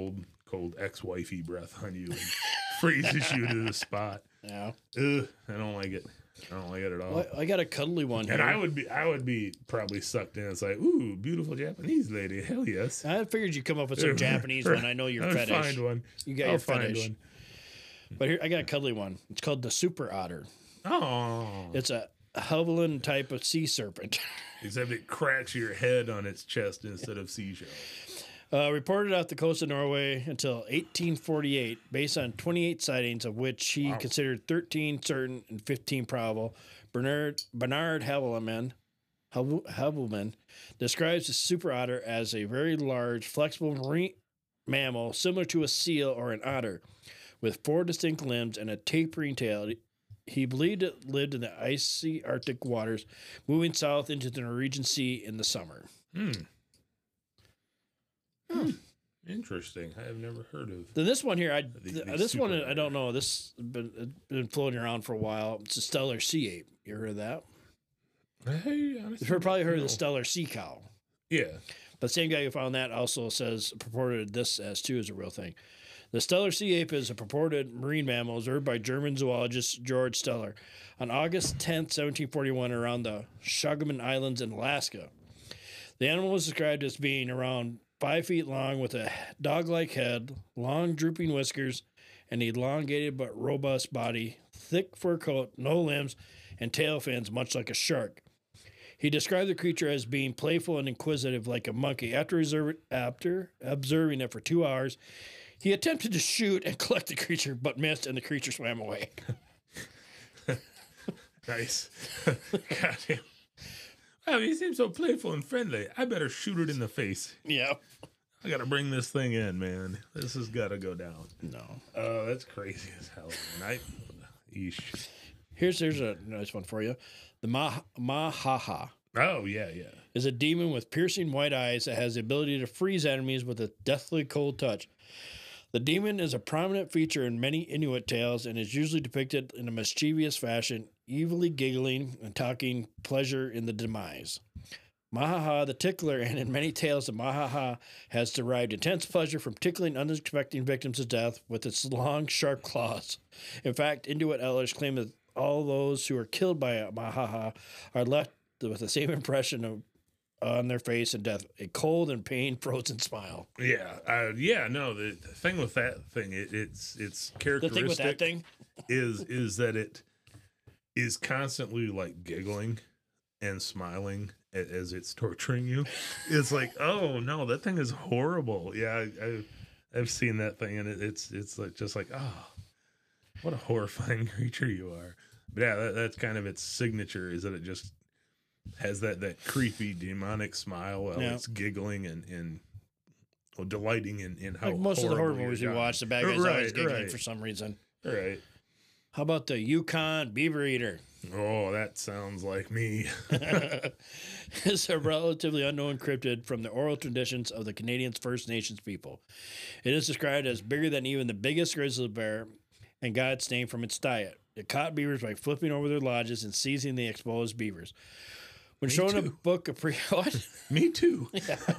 Speaker 2: cold ex-wifey breath on you and freezes you to the spot.
Speaker 1: Yeah.
Speaker 2: Ugh, I don't like it. I don't like it at all.
Speaker 1: Well, I got a cuddly one
Speaker 2: and
Speaker 1: here.
Speaker 2: I would be, I would be probably sucked in. It's like, ooh, beautiful Japanese lady. Hell yes.
Speaker 1: I figured you'd come up with some Japanese one. I know your
Speaker 2: I'll
Speaker 1: fetish.
Speaker 2: find one.
Speaker 1: You got
Speaker 2: I'll
Speaker 1: your
Speaker 2: find
Speaker 1: fetish.
Speaker 2: one.
Speaker 1: But here, I got a cuddly one. It's called the super otter.
Speaker 2: Oh,
Speaker 1: It's a Helvellyn type of sea serpent.
Speaker 2: except it cracks your head on its chest instead of seashell.
Speaker 1: Uh, reported off the coast of Norway until eighteen forty-eight, based on twenty-eight sightings, of which he
Speaker 2: Wow.
Speaker 1: considered thirteen certain and fifteen probable. Bernard Bernard Havelman, Havel- Havelman describes the super otter as a very large, flexible marine mammal similar to a seal or an otter, with four distinct limbs and a tapering tail. He believed it lived in the icy Arctic waters, moving south into the Norwegian Sea in the summer.
Speaker 2: Hmm. Hmm. Interesting. I have never heard of.
Speaker 1: Then this one here, I
Speaker 2: The-
Speaker 1: th-
Speaker 2: the
Speaker 1: this one
Speaker 2: super
Speaker 1: I don't know. This has been been floating around for a while. It's a stellar sea ape. You heard of that?
Speaker 2: Hey, honestly,
Speaker 1: You've probably heard of
Speaker 2: no.
Speaker 1: the stellar sea cow.
Speaker 2: Yeah.
Speaker 1: But the same guy who found that also says purported this as too is a real thing. The Steller sea ape is a purported marine mammal observed by German zoologist George Steller on August tenth, seventeen forty-one, around the Shagaman Islands in Alaska. The animal was described as being around five feet long with a dog-like head, long drooping whiskers, an elongated but robust body, thick fur coat, no limbs, and tail fins much like a shark. He described the creature as being playful and inquisitive like a monkey. After, reserve, after observing it for two hours, he attempted to shoot and collect the creature, but missed, and the creature swam away.
Speaker 2: Nice. Goddamn. Wow, you seem so playful and friendly. I better shoot it in the face.
Speaker 1: Yeah.
Speaker 2: I gotta bring this thing in, man. This has gotta go down.
Speaker 1: No.
Speaker 2: Oh, that's crazy as hell. Night. Yeesh.
Speaker 1: Here's here's a nice one for you. The Ma- Mahaha
Speaker 2: Oh, yeah, yeah.
Speaker 1: is a demon with piercing white eyes that has the ability to freeze enemies with a deathly cold touch. The demon is a prominent feature in many Inuit tales and is usually depicted in a mischievous fashion, evilly giggling and talking pleasure in the demise. Mahaha the tickler, and in many tales, the Mahaha has derived intense pleasure from tickling unsuspecting victims to death with its long, sharp claws. In fact, Inuit elders claim that all those who are killed by a Mahaha are left with the same impression of on their face in death, a cold and pain frozen smile.
Speaker 2: Yeah, uh, yeah. No, the, the thing with that thing, it, it's it's
Speaker 1: The
Speaker 2: characteristic
Speaker 1: thing with that thing,
Speaker 2: is is that it is constantly like giggling and smiling as, as it's torturing you. It's like, oh no, that thing is horrible. Yeah, I, I, I've seen that thing, and it, it's it's like just like, oh, what a horrifying creature you are. But yeah, that, that's kind of its signature, is that it just has that, that creepy demonic smile while
Speaker 1: Yeah.
Speaker 2: it's giggling and, and well, delighting in, in how
Speaker 1: like most of the horror
Speaker 2: horrible
Speaker 1: movies
Speaker 2: you're
Speaker 1: we
Speaker 2: dying.
Speaker 1: watch, the bad guy's
Speaker 2: Right,
Speaker 1: always giggling
Speaker 2: right.
Speaker 1: for some reason.
Speaker 2: Right.
Speaker 1: How about the Yukon beaver eater?
Speaker 2: Oh, that sounds like me.
Speaker 1: It's a relatively unknown cryptid from the oral traditions of the Canadians First Nations people. It is described as bigger than even the biggest grizzly bear and got its name from its diet. It caught beavers by flipping over their lodges and seizing the exposed beavers. When shown a
Speaker 2: too.
Speaker 1: book of pre what?
Speaker 2: Me too.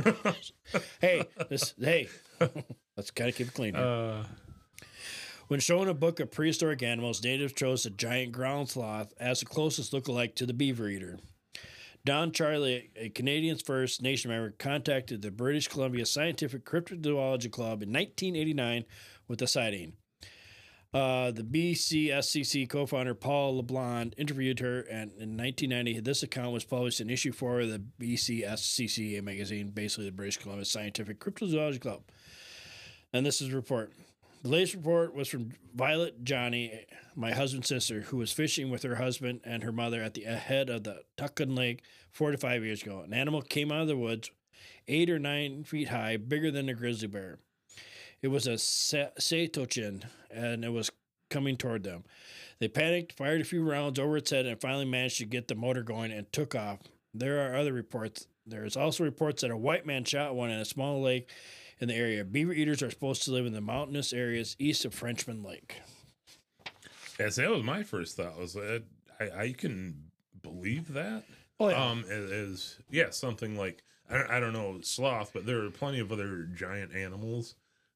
Speaker 1: hey, this hey, let's kind of keep it clean here.
Speaker 2: Uh,
Speaker 1: When shown a book of prehistoric animals, natives chose the giant ground sloth as the closest lookalike to the beaver eater. Don Charlie, a Canadians First Nation member, contacted the British Columbia Scientific Cryptozoology Club in nineteen eighty-nine with the sighting. Uh, the B C S C C co-founder Paul LeBlanc interviewed her, and in nineteen ninety, this account was published in issue four of the B C S C C magazine, basically the British Columbia Scientific Cryptozoology Club. And this is the report. The latest report was from Violet Johnny, my husband's sister, who was fishing with her husband and her mother at the head of the Tucson Lake four to five years ago. An animal came out of the woods, eight or nine feet high, bigger than a grizzly bear. It was a Saitochin, and it was coming toward them. They panicked, fired a few rounds over its head, and finally managed to get the motor going and took off. There are other reports. There is also reports that a white man shot one in a small lake in the area. Beaver eaters are supposed to live in the mountainous areas east of Frenchman Lake.
Speaker 2: yeah, so that was my first thought. Was that I, I can believe that.
Speaker 1: Oh, yeah.
Speaker 2: Um, as, as yeah, something like I don't, I don't know sloth, but there are plenty of other giant animals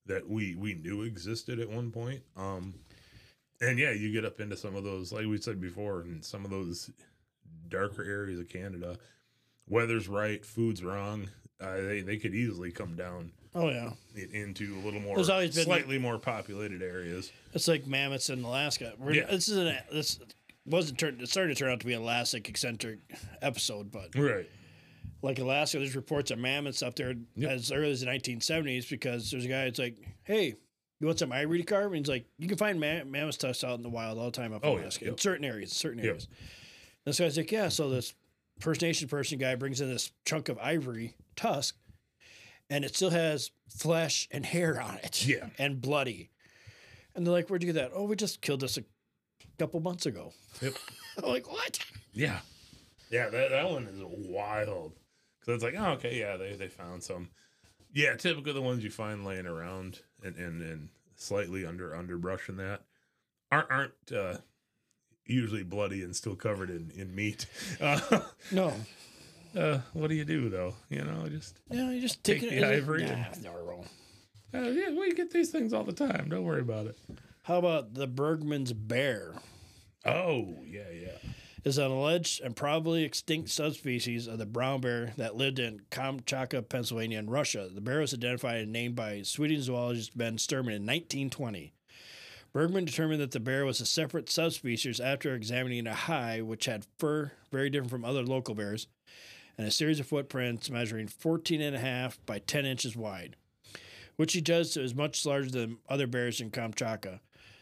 Speaker 2: that we we knew existed at one point. Um, and yeah, you get up into some of those, like we said before, in some of those darker areas of Canada. Weather's right, food's wrong. Uh, they they could easily come down.
Speaker 1: Oh yeah,
Speaker 2: Into a little more,
Speaker 1: There's always been-
Speaker 2: slightly more populated areas.
Speaker 1: it's like mammoths in Alaska. We're,
Speaker 2: Yeah.
Speaker 1: This is an this wasn't turned. It started to turn out to be an Elastic eccentric episode, but
Speaker 2: Right.
Speaker 1: like Alaska, there's reports of mammoths up there
Speaker 2: Yep.
Speaker 1: as early as the nineteen seventies because there's a guy that's like, hey, you want some ivory carve? And he's like, you can find ma- mammoth tusks out in the wild all the time up in
Speaker 2: Oh, yeah,
Speaker 1: Alaska
Speaker 2: yep.
Speaker 1: in certain areas, certain
Speaker 2: Yep.
Speaker 1: areas. This guy's like, yeah. So this First Nation person guy brings in this chunk of ivory tusk, and it still has flesh and hair on it,
Speaker 2: Yeah.
Speaker 1: and bloody. And they're like, where'd you get that? Oh, we just killed this a couple months ago.
Speaker 2: Yep.
Speaker 1: I'm like, what?
Speaker 2: Yeah. Yeah, that, that one is wild. Because it's like, oh, okay, yeah, they, they found some. Yeah, typically the ones you find laying around and, and, and slightly under underbrush and that aren't, aren't uh, usually bloody and still covered in, in meat. Uh,
Speaker 1: No.
Speaker 2: uh, what do you do, though? You know, just,
Speaker 1: Yeah, you just
Speaker 2: Take
Speaker 1: take,
Speaker 2: the
Speaker 1: it.
Speaker 2: ivory
Speaker 1: Nah,
Speaker 2: and-
Speaker 1: no, roll.
Speaker 2: uh, yeah, we get these things all the time. Don't worry about it.
Speaker 1: How about the Bergman's bear?
Speaker 2: Oh, yeah, yeah.
Speaker 1: Is an alleged and probably extinct subspecies of the brown bear that lived in Kamchatka, Pennsylvania, and Russia. The bear was identified and named by Swedish zoologist Ben Sturman in nineteen twenty. Bergman determined that the bear was a separate subspecies after examining a hide which had fur very different from other local bears and a series of footprints measuring fourteen and a half by ten inches wide, which he judged as much larger than other bears in Kamchatka.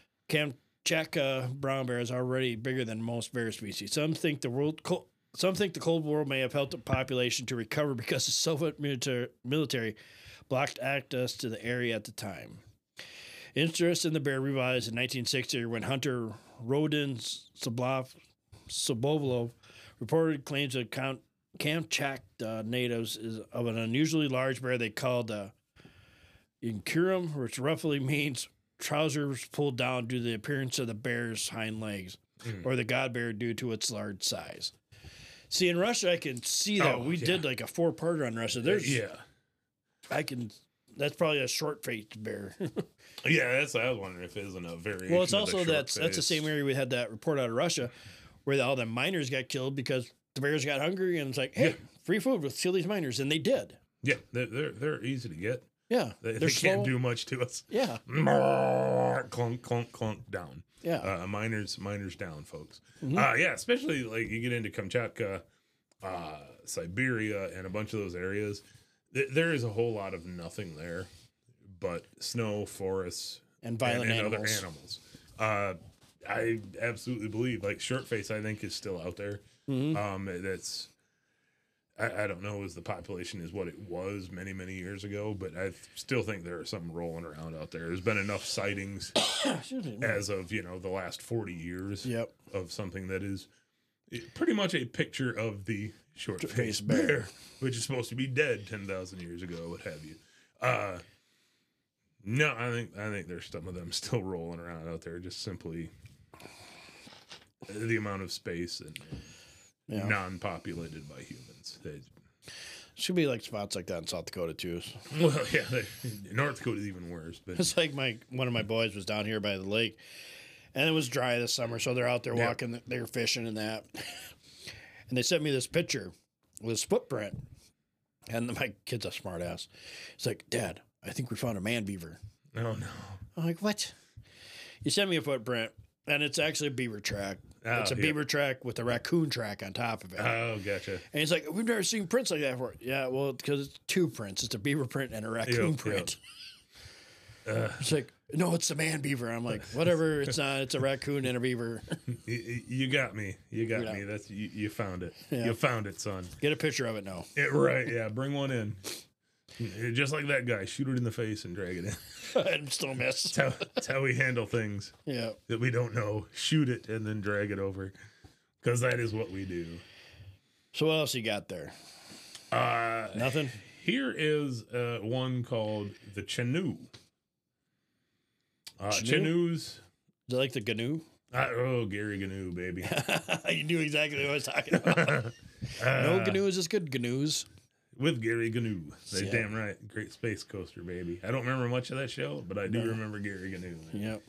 Speaker 1: Kamchatka brown bear is already bigger than most bear species. Some think the world, co- some think the Cold War may have helped the population to recover because the Soviet military, military blocked access to the area at the time. Interest in the bear revived in nineteen sixty when hunter Rodin Sobolov Sobovolov reported claims of Kam- Kamchatka natives is of an unusually large bear they called uh, Incurum, which roughly means trousers pulled down due to the appearance of the bear's hind legs,
Speaker 2: Mm.
Speaker 1: or the god bear due to its large size. See, in Russia, I can see that
Speaker 2: Oh,
Speaker 1: we
Speaker 2: yeah.
Speaker 1: did like a four-parter on Russia. There's,
Speaker 2: yeah.
Speaker 1: I can. That's probably a short-faced bear.
Speaker 2: Yeah, that's what I was wondering if it isn't a variation.
Speaker 1: Well, it's
Speaker 2: of the
Speaker 1: also that's
Speaker 2: short
Speaker 1: that's the same
Speaker 2: face.
Speaker 1: area we had that report out of Russia, where all the miners got killed because the bears got hungry and it's like, hey,
Speaker 2: Yeah.
Speaker 1: free food, let's kill these miners, and they did.
Speaker 2: Yeah, they're they're, they're easy to get.
Speaker 1: Yeah,
Speaker 2: They,
Speaker 1: they're
Speaker 2: they
Speaker 1: slow.
Speaker 2: can't do much to us.
Speaker 1: Yeah,
Speaker 2: Clunk, clunk, clunk, down.
Speaker 1: yeah,
Speaker 2: Uh, miners, miners down, folks.
Speaker 1: Mhm.
Speaker 2: Uh, yeah, especially like you get into Kamchatka, uh, Siberia, and a bunch of those areas. Th- there is a whole lot of nothing there, but snow, forests,
Speaker 1: and violent
Speaker 2: and, and
Speaker 1: animals.
Speaker 2: other animals. Uh, I absolutely believe like Shortface. I think is still out there.
Speaker 1: Mhm.
Speaker 2: Um, that's I, I don't know as the population is what it was many many years ago, but I still think there are some rolling around out there. There's been enough sightings
Speaker 1: Excuse me.
Speaker 2: as of you know the last forty years
Speaker 1: Yep.
Speaker 2: of something that is pretty much a picture of the short
Speaker 1: Face
Speaker 2: faced
Speaker 1: bear.
Speaker 2: bear, which is supposed to be dead ten thousand years ago, what have you. Uh, no, I think I think there's some of them still rolling around out there, just simply the amount of space and
Speaker 1: Yeah.
Speaker 2: non-populated by humans. They,
Speaker 1: Should be like spots like that in South Dakota too.
Speaker 2: well, yeah, they, North Dakota is even worse. But
Speaker 1: It's like my one of my boys was down here by the lake, and it was dry this summer, so they're out there
Speaker 2: Yeah.
Speaker 1: walking, they were fishing and that, and they sent me this picture with his footprint, and my kid's a smart ass. He's like, "Dad, I think we found a man beaver."
Speaker 2: oh no,
Speaker 1: I'm like, "What?" He sent me a footprint, and it's actually a beaver track.
Speaker 2: Oh,
Speaker 1: it's a
Speaker 2: yeah.
Speaker 1: beaver track with a raccoon track on top of it.
Speaker 2: oh gotcha.
Speaker 1: And he's like, "We've never seen prints like that before." Yeah, well, because it's two prints. It's a beaver print and a raccoon
Speaker 2: Yep,
Speaker 1: print.
Speaker 2: Uh,
Speaker 1: It's like, no, it's the man beaver. I'm like, whatever. It's not. It's a raccoon and a beaver.
Speaker 2: you, you got me. You got
Speaker 1: Yeah.
Speaker 2: me. That's you, you found it.
Speaker 1: Yeah.
Speaker 2: You found it, son.
Speaker 1: Get a picture of it now.
Speaker 2: It, right, yeah. Bring one in. Just like that guy. Shoot it in the face and drag it in.
Speaker 1: And still miss.
Speaker 2: That's how, that's how we handle things
Speaker 1: Yeah.
Speaker 2: that we don't know. Shoot it and then drag it over. Because that is what we do.
Speaker 1: So what else you got there?
Speaker 2: Uh,
Speaker 1: Nothing.
Speaker 2: here is uh, one called the Chenoo. Uh,
Speaker 1: Chenoo?
Speaker 2: Chenoo's.
Speaker 1: Is it like the Gnu?
Speaker 2: Uh, oh, Gary Gnu, baby.
Speaker 1: You knew exactly what I was talking about. no
Speaker 2: Uh,
Speaker 1: Gnu is as good Gnus.
Speaker 2: with Gary Gnu. They
Speaker 1: Yeah.
Speaker 2: damn right. Great Space Coaster, baby. I don't remember much of that show, but I do
Speaker 1: No.
Speaker 2: remember Gary Gnu.
Speaker 1: Yep.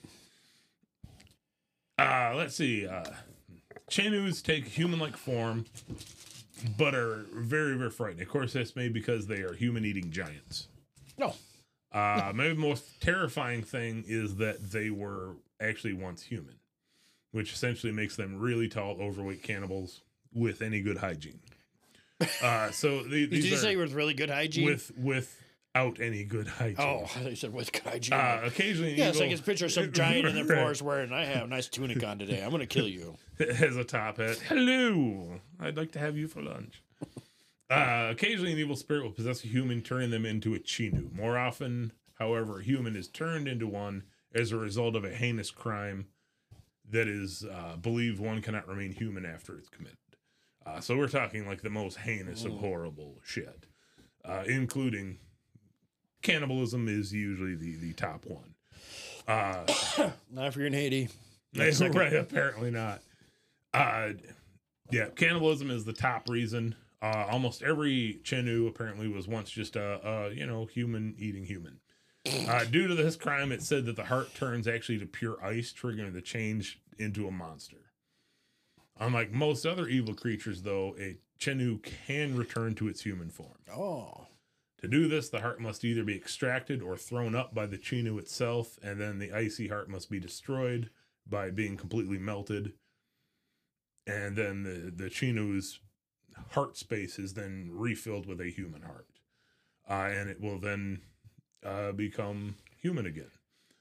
Speaker 2: Uh, let's see. Uh, Chenus take human-like form, but are very, very frightening. Of course, that's made because they are human-eating giants.
Speaker 1: No.
Speaker 2: Uh, maybe the most terrifying thing is that they were actually once human, which essentially makes them really tall, overweight cannibals with any good hygiene. Uh, so the,
Speaker 1: Did
Speaker 2: these
Speaker 1: you
Speaker 2: are
Speaker 1: say with really good hygiene?
Speaker 2: with without any good hygiene.
Speaker 1: Oh, I thought you said with good hygiene.
Speaker 2: Uh, occasionally,
Speaker 1: yeah, it's
Speaker 2: evil,
Speaker 1: like his picture of some giant in the
Speaker 2: Right.
Speaker 1: forest wearing, I have a nice tunic on today. I'm going to kill you.
Speaker 2: has a top hat. Hello, I'd like to have you for lunch. Uh, occasionally, an evil spirit will possess a human, turning them into a Chinu. More often, however, a human is turned into one as a result of a heinous crime that is uh, believed one cannot remain human after it's committed. Uh, so we're talking like the most heinous of horrible shit, uh, including cannibalism is usually the, the top one. Uh,
Speaker 1: Not if you're in Haiti.
Speaker 2: right, apparently not. Uh, yeah, cannibalism is the top reason. Uh, almost every Chenu apparently was once just a, a you know, human eating human. Uh, due to this crime, it said that the heart turns actually to pure ice, triggering the change into a monster. Unlike most other evil creatures, though, a Chenu can return to its human form.
Speaker 1: Oh.
Speaker 2: To do this, the heart must either be extracted or thrown up by the Chenu itself, and then the icy heart must be destroyed by being completely melted. And then the, the Chenu's heart space is then refilled with a human heart. Uh, and it will then uh, become human again.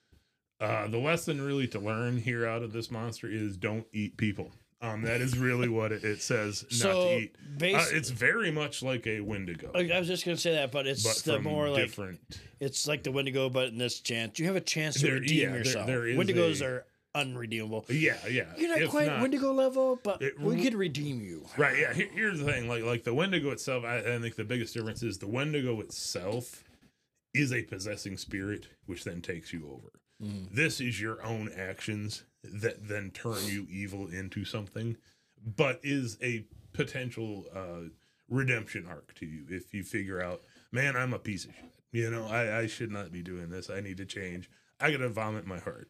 Speaker 2: Uh, the lesson really to learn here out of this monster is don't eat people. Um, that is really what it, it says not
Speaker 1: So,
Speaker 2: to eat. Uh,
Speaker 1: basi-
Speaker 2: it's very much like a Wendigo,
Speaker 1: I was just going to say that, but it's
Speaker 2: but
Speaker 1: the
Speaker 2: from
Speaker 1: more like,
Speaker 2: different.
Speaker 1: it's like the Wendigo, but in this chance, you have a chance to
Speaker 2: There-
Speaker 1: redeem
Speaker 2: yeah, there-
Speaker 1: yourself.
Speaker 2: there is
Speaker 1: Wendigos
Speaker 2: a-
Speaker 1: are unredeemable.
Speaker 2: Yeah, yeah.
Speaker 1: You're not
Speaker 2: If
Speaker 1: quite
Speaker 2: not-
Speaker 1: Wendigo level, but
Speaker 2: it-
Speaker 1: we could redeem you.
Speaker 2: Right, yeah. Here, here's the thing, like like the Wendigo itself. I, I think the biggest difference is the Wendigo itself is a possessing spirit, which then takes you over.
Speaker 1: Mm.
Speaker 2: This is your own actions that then turn you evil into something, but is a potential uh, redemption arc to you if you figure out, man, I'm a piece of shit. You know, I, I should not be doing this. I need to change. I gotta vomit my heart.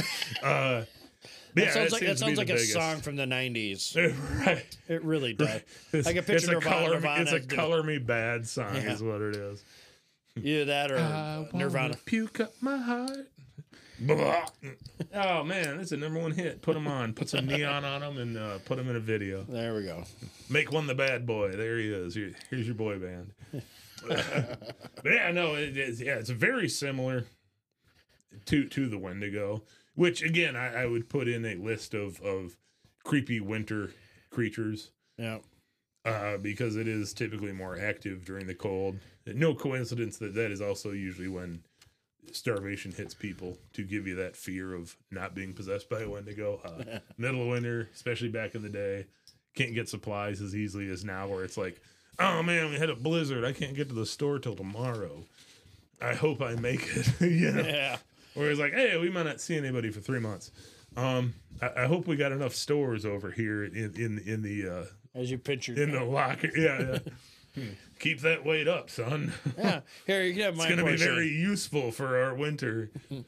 Speaker 2: uh,
Speaker 1: That
Speaker 2: yeah,
Speaker 1: sounds like
Speaker 2: seems
Speaker 1: that
Speaker 2: to be
Speaker 1: sounds like
Speaker 2: the
Speaker 1: a
Speaker 2: biggest.
Speaker 1: song from the nineties.
Speaker 2: Right.
Speaker 1: It really does.
Speaker 2: It's,
Speaker 1: I can
Speaker 2: it's
Speaker 1: picture
Speaker 2: a
Speaker 1: Nirvana.
Speaker 2: color me,
Speaker 1: Nirvana
Speaker 2: it's a
Speaker 1: did it.
Speaker 2: color me bad song
Speaker 1: Yeah.
Speaker 2: is what it is.
Speaker 1: Either that or
Speaker 2: I
Speaker 1: Nirvana.
Speaker 2: wanna puke up my heart. Blah. Oh man, that's a number one hit. Put them on. Put some neon on them and uh, put them in a video.
Speaker 1: There we go.
Speaker 2: Make one the bad boy. There he is. Here, here's your boy band. But yeah, no, it is. Yeah, it's very similar to to the Wendigo, which again I, I would put in a list of of creepy winter creatures.
Speaker 1: Yeah.
Speaker 2: Uh, because it is typically more active during the cold. No coincidence that that is also usually when starvation hits people to give you that fear of not being possessed by a Wendigo. Uh, middle of winter, especially back in the day, can't get supplies as easily as now, where it's like, oh man, we had a blizzard. I can't get to the store till tomorrow. I hope I make it. you know?
Speaker 1: Yeah.
Speaker 2: Where it's like, hey, we might not see anybody for three months. Um, I, I hope we got enough stores over here in in in the uh,
Speaker 1: As you picture.
Speaker 2: in the locker. Yeah, yeah. Keep that weight up, son.
Speaker 1: Yeah. Here, you can have my
Speaker 2: It's going to be
Speaker 1: portion.
Speaker 2: very useful for our winter.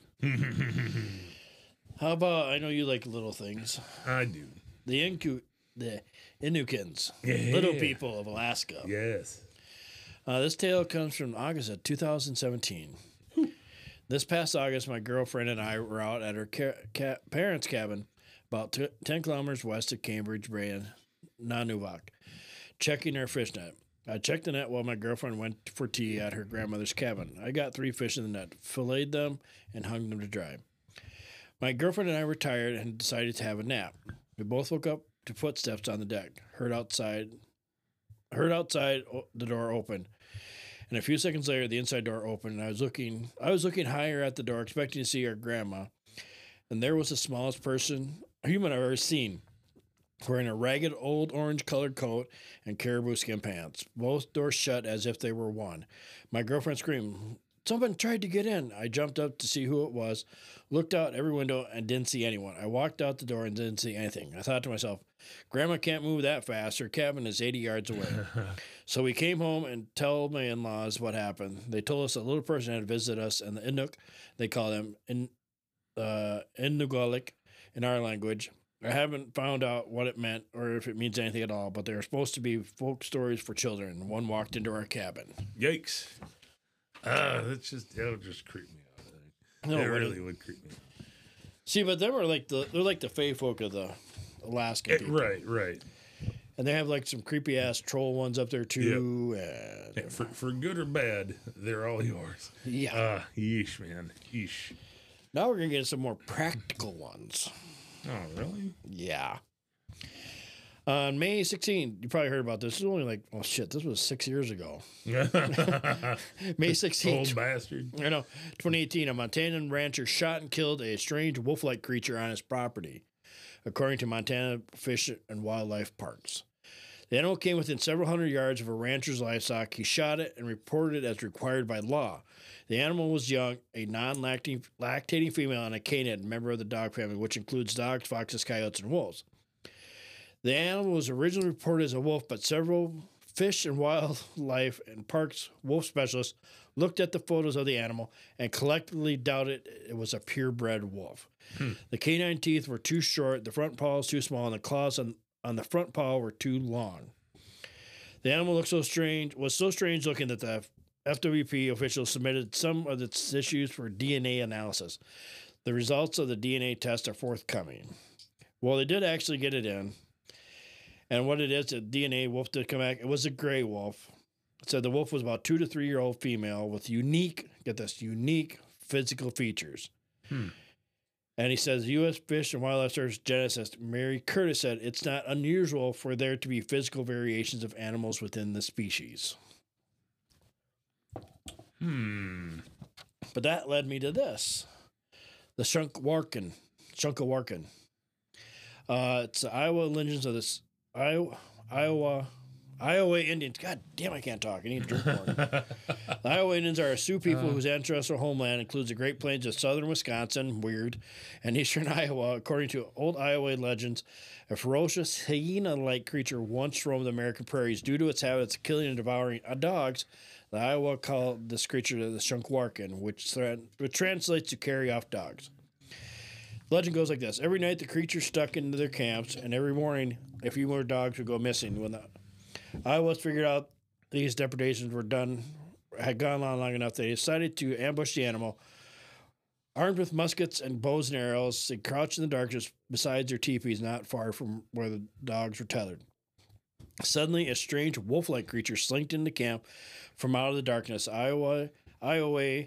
Speaker 1: How about, I know you like little things.
Speaker 2: I do.
Speaker 1: The Inku, the Inukins.
Speaker 2: Yeah.
Speaker 1: Little people of Alaska.
Speaker 2: Yes.
Speaker 1: Uh, this tale comes from August of two thousand seventeen. This past August, my girlfriend and I were out at her ca- ca- parents' cabin about t- ten kilometers west of Cambridge Bay in Nunavut, checking our fish net. I checked the net while my girlfriend went for tea at her grandmother's cabin. I got three fish in the net, filleted them, and hung them to dry. My girlfriend and I were tired and decided to have a nap. We both woke up to footsteps on the deck. Heard outside, heard outside o- the door open. And a few seconds later, the inside door opened, and I was looking. I was looking higher at the door, expecting to see our grandma. And there was the smallest person, human I've ever seen, wearing a ragged old orange-colored coat and caribou skin pants. Both doors shut as if they were one. My girlfriend screamed, Someone tried to get in. I jumped up to see who it was, looked out every window, and didn't see anyone. I walked out the door and didn't see anything. I thought to myself, Grandma can't move that fast. Her cabin is eighty yards away. So we came home and told my in-laws what happened. They told us a little person had visited us, and the Inuk, they call them in, uh, Inugolik in our language. I haven't found out what it meant or if it means anything at all, but they were supposed to be folk stories for children. One walked into our cabin.
Speaker 2: Yikes. Ah, that's just, that would just creep me out. I think.
Speaker 1: No,
Speaker 2: it
Speaker 1: what
Speaker 2: really
Speaker 1: it-
Speaker 2: would creep me out.
Speaker 1: See, but they were like the they're like the Fey folk of the Alaskan
Speaker 2: Eh,
Speaker 1: people.
Speaker 2: right, right.
Speaker 1: And they have like some creepy ass troll ones up there too. And
Speaker 2: Yeah, for, for good or bad, they're all yours.
Speaker 1: yeah.
Speaker 2: Uh, yeesh, man. Yeesh.
Speaker 1: Now we're gonna get some more practical ones.
Speaker 2: Oh, really?
Speaker 1: Yeah. On May sixteenth, you probably heard about this. This was only like, oh shit, this was six years ago. May sixteenth.
Speaker 2: Old bastard.
Speaker 1: I know. twenty eighteen, a Montana rancher shot and killed a strange wolf-like creature on his property, according to Montana Fish and Wildlife Parks. The animal came within several hundred yards of a rancher's livestock. He shot it and reported it as required by law. The animal was young, a non-lactating lactating female, and a canid, member of the dog family, which includes dogs, foxes, coyotes, and wolves. The animal was originally reported as a wolf, but several fish and wildlife and parks wolf specialists looked at the photos of the animal and collectively doubted it was a purebred wolf.
Speaker 2: Hmm.
Speaker 1: The canine teeth were too short, the front paw was too small, and the claws on, on the front paw were too long. The animal looked so strange, was so strange looking that the F W P officials submitted some of its tissues for D N A analysis. The results of the D N A test are forthcoming. Well, they did actually get it in. And what it is, the D N A wolf did come back. It was a gray wolf. It said the wolf was about two to three year old female with unique, get this, unique physical features.
Speaker 2: Hmm.
Speaker 1: And he says U S Fish and Wildlife Service geneticist Mary Curtis said it's not unusual for there to be physical variations of animals within the species.
Speaker 2: Hmm.
Speaker 1: But that led me to this. The Shunkwarkin. Shunkawarkin. Uh, it's the Iowa legends of this Iowa, Iowa, Iowa Indians. God damn, I can't talk. I need to drink more. The Iowa Indians are a Sioux people
Speaker 2: Uh.
Speaker 1: whose ancestral homeland includes the Great Plains of southern Wisconsin, weird, and eastern Iowa. According to old Iowa legends, a ferocious hyena-like creature once roamed the American prairies. Due to its habits of killing and devouring uh, dogs, the Iowa called this creature the Shunkwarkin, which, thre- which translates to carry off dogs. The legend goes like this. Every night the creature stuck into their camps, and every morning a few more dogs would go missing. When the Iowas figured out these depredations were done, had gone on long enough, they decided to ambush the animal. Armed with muskets and bows and arrows, they crouched in the darkness beside their teepees not far from where the dogs were tethered. Suddenly, a strange wolf-like creature slinked into camp from out of the darkness. Iowa, Iowa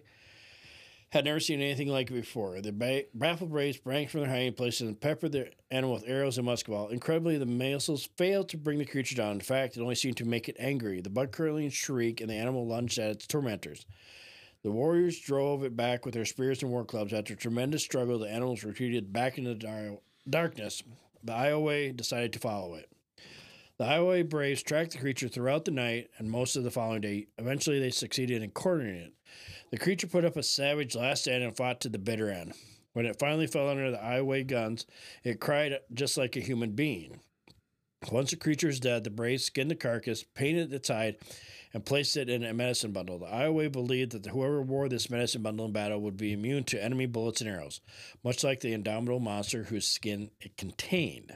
Speaker 1: had never seen anything like it before. The ba- baffled braves sprang from their hiding places and peppered the animal with arrows and musket ball. Incredibly, the males failed to bring the creature down. In fact, it only seemed to make it angry. The blood-curdling shriek, and the animal lunged at its tormentors. The warriors drove it back with their spears and war clubs. After a tremendous struggle, the animals retreated back into the dar- darkness. The Iowa decided to follow it. The Iowa braves tracked the creature throughout the night and most of the following day. Eventually, they succeeded in cornering it. The creature put up a savage last stand and fought to the bitter end. When it finally fell under the Iowa guns, it cried just like a human being. Once the creature is dead, the braves skinned the carcass, painted its hide, and placed it in a medicine bundle. The Iowa believed that whoever wore this medicine bundle in battle would be immune to enemy bullets and arrows, much like the indomitable monster whose skin it contained.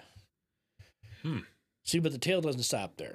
Speaker 2: Hmm.
Speaker 1: See, but the tale doesn't stop there.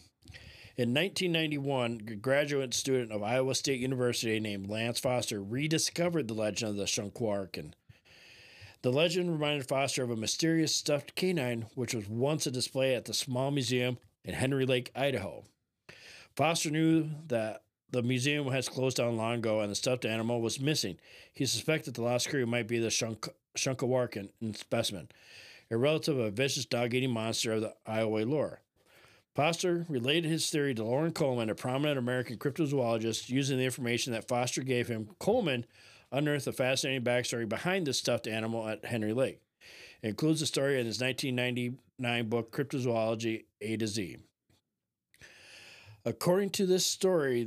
Speaker 1: In nineteen ninety-one, a graduate student of Iowa State University named Lance Foster rediscovered the legend of the Shunkwarkin. The legend reminded Foster of a mysterious stuffed canine, which was once a display at the small museum in Henry Lake, Idaho. Foster knew that the museum has closed down long ago and the stuffed animal was missing. He suspected the lost creature might be the Shunk- Shunkwarkin specimen, a relative of a vicious dog-eating monster of the Iowa lore. Foster related his theory to Lauren Coleman, a prominent American cryptozoologist. Using the information that Foster gave him, Coleman unearthed a fascinating backstory behind this stuffed animal at Henry Lake. It includes a story in his nineteen ninety-nine book, Cryptozoology A to Z. According to this story,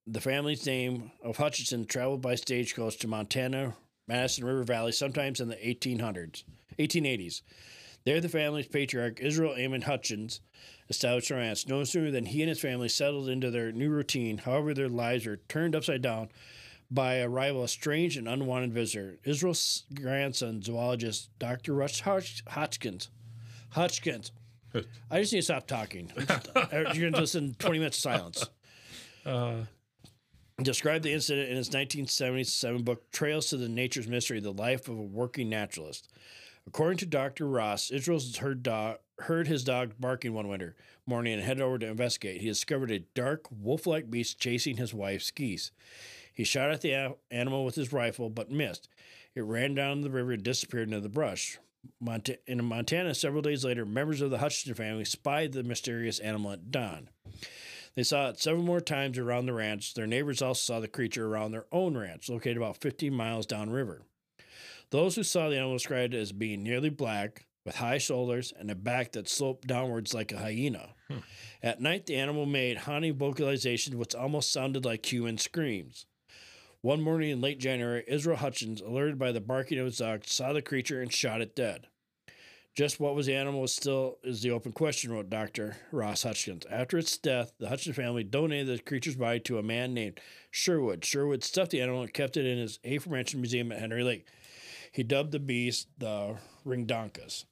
Speaker 1: the family's name of Hutchinson traveled by stagecoach to Montana, Madison River Valley, sometimes in the eighteen hundreds, eighteen eighties. There, the family's patriarch, Israel Amon Hutchins, established a ranch. No sooner than he and his family settled into their new routine, however, their lives were turned upside down by arrival of a strange and unwanted visitor. Israel's grandson, zoologist Doctor Rush Hutch- Hotchkins. Hutchkins. I just need to stop talking. You're going to listen to twenty minutes of silence.
Speaker 2: Uh,
Speaker 1: Described the incident in his nineteen seventy-seven book, Trails to the Nature's Mystery, The Life of a Working Naturalist. According to Doctor Ross, Israel's heard, dog, heard his dog barking one winter morning and headed over to investigate. He discovered a dark, wolf-like beast chasing his wife's geese. He shot at the a- animal with his rifle, but missed. It ran down the river and disappeared into the brush. Mont- in Montana, several days later, members of the Hutchinson family spied the mysterious animal at dawn. They saw it several more times around the ranch. Their neighbors also saw the creature around their own ranch, located about fifteen miles downriver. Those who saw the animal described it as being nearly black, with high shoulders and a back that sloped downwards like a hyena. Hmm. At night, the animal made haunting vocalizations which almost sounded like human screams. One morning in late January, Israel Hutchins, alerted by the barking of his dog, saw the creature and shot it dead. Just what was the animal was still is the open question, wrote Doctor Ross Hutchins. After its death, the Hutchins family donated the creature's body to a man named Sherwood. Sherwood stuffed the animal and kept it in his aforementioned museum at Henry Lake. He dubbed the beast the Ringdonkus.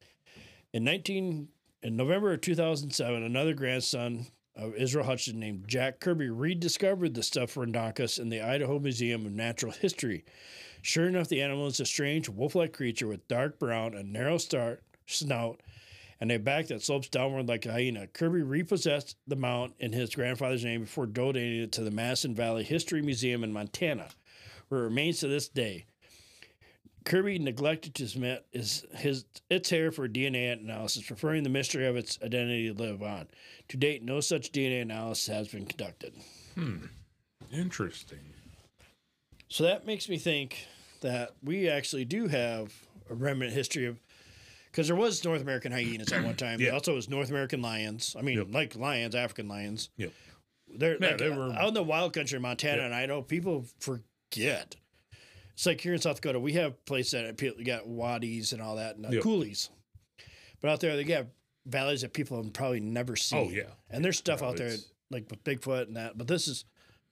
Speaker 1: In nineteen in November of two thousand seven, another grandson of Israel Hutchins named Jack Kirby rediscovered the stuffed Ringdonkus in the Idaho Museum of Natural History. Sure enough, the animal is a strange wolf-like creature with dark brown, a narrow star, snout, and a back that slopes downward like a hyena. Kirby repossessed the mount in his grandfather's name before donating it to the Madison Valley History Museum in Montana, where it remains to this day. Kirby neglected to submit his, his its hair for D N A analysis, preferring the mystery of its identity to live on. To date, no such D N A analysis has been conducted.
Speaker 2: Hmm. Interesting.
Speaker 1: So that makes me think that we actually do have a remnant history of, because there was North American hyenas at one time.
Speaker 2: Yeah.
Speaker 1: There also was North American lions. I mean,
Speaker 2: Yep.
Speaker 1: like lions, African lions.
Speaker 2: Yep.
Speaker 1: They're
Speaker 2: Yeah,
Speaker 1: like,
Speaker 2: they were-
Speaker 1: out in the wild country in Montana
Speaker 2: Yep.
Speaker 1: and Idaho. People forget. It's like here in South Dakota, we have places that people got wadis and all that, and uh,
Speaker 2: Yep.
Speaker 1: coulees. But out there, they got valleys that people have probably never seen.
Speaker 2: Oh, yeah.
Speaker 1: And there's stuff
Speaker 2: No,
Speaker 1: out there
Speaker 2: it's-
Speaker 1: like with Bigfoot and that. But this is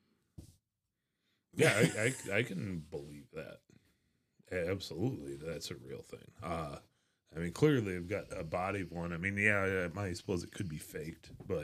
Speaker 2: Yeah, I, I, I can believe that. Absolutely, that's a real thing. Uh, I mean, clearly they've got a body of one. I mean, yeah, I might suppose it could be faked, but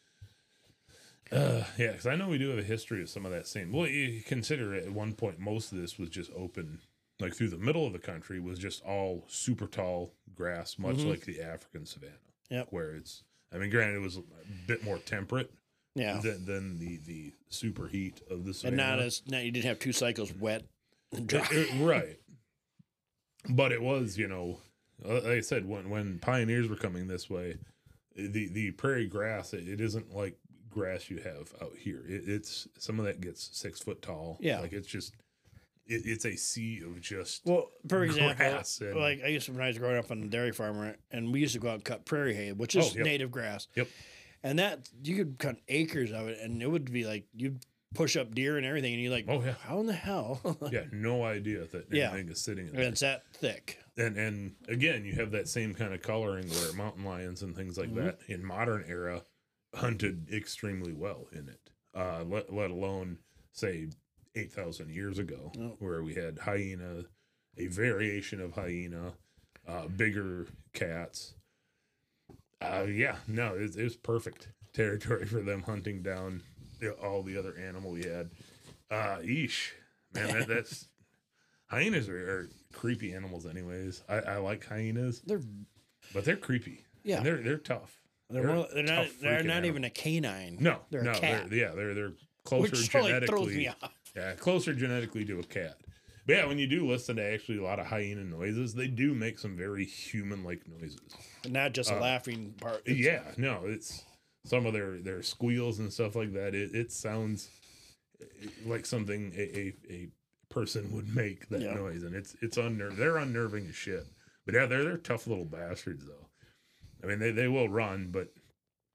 Speaker 2: uh, yeah, because I know we do have a history of some of that same. Well, you consider at one point most of this was just open, like through the middle of the country was just all super tall grass, much
Speaker 1: Mhm.
Speaker 2: like the African savanna.
Speaker 1: Yep.
Speaker 2: Where it's, I mean, granted, it was a bit more temperate
Speaker 1: yeah,
Speaker 2: than, than the the super heat of the
Speaker 1: and
Speaker 2: savanna.
Speaker 1: not as now you didn't have two cycles wet and dry.
Speaker 2: It- it- right. But it was, you know, uh, like I said, when when pioneers were coming this way, the the prairie grass, it, it isn't like grass you have out here. It, it's some of that gets six foot tall.
Speaker 1: Yeah.
Speaker 2: like it's just it, it's a sea of just
Speaker 1: Well, for example,
Speaker 2: grass and-
Speaker 1: like I used to when I was growing up on a dairy farm, and we used to go out and cut prairie hay, which is
Speaker 2: Oh, yep.
Speaker 1: native grass.
Speaker 2: Yep.
Speaker 1: And that you could cut acres of it, and it would be like you'd push up deer and everything, and you're like,
Speaker 2: Oh, yeah.
Speaker 1: how in the hell?
Speaker 2: yeah, no idea that
Speaker 1: Yeah.
Speaker 2: anything is sitting in
Speaker 1: And
Speaker 2: there.
Speaker 1: it's that thick.
Speaker 2: And and again, you have that same kind of coloring where mountain lions and things like
Speaker 1: Mhm.
Speaker 2: that in modern era hunted extremely well in it. Uh, let let alone say eight thousand years ago,
Speaker 1: Oh.
Speaker 2: where we had hyena, a variation of hyena, uh, bigger cats. Uh, yeah, no, it, it was perfect territory for them hunting down the, all the other animal we had. Uh, eesh, man, that, that's hyenas are, are creepy animals, anyways. I, I like hyenas,
Speaker 1: They're
Speaker 2: but they're creepy.
Speaker 1: Yeah.
Speaker 2: and they're they're tough.
Speaker 1: they're,
Speaker 2: They're
Speaker 1: more, they're not
Speaker 2: tough
Speaker 1: they're
Speaker 2: freaking
Speaker 1: not
Speaker 2: animal.
Speaker 1: even a canine.
Speaker 2: No,
Speaker 1: they're
Speaker 2: no,
Speaker 1: a cat,
Speaker 2: They're, yeah, they're they're closer
Speaker 1: which totally
Speaker 2: genetically.
Speaker 1: throws me off.
Speaker 2: Yeah, closer genetically to a cat. But yeah, when you do listen to actually a lot of hyena noises, they do make some very human-like noises.
Speaker 1: Not just a
Speaker 2: Uh,
Speaker 1: laughing part. It's-
Speaker 2: Yeah, no, it's some of their their squeals and stuff like that. It it sounds like something a a, a person would make that
Speaker 1: Yeah.
Speaker 2: noise, and it's it's unnerving. They're unnerving as shit. But yeah, they're they're tough little bastards though. I mean, they they will run, but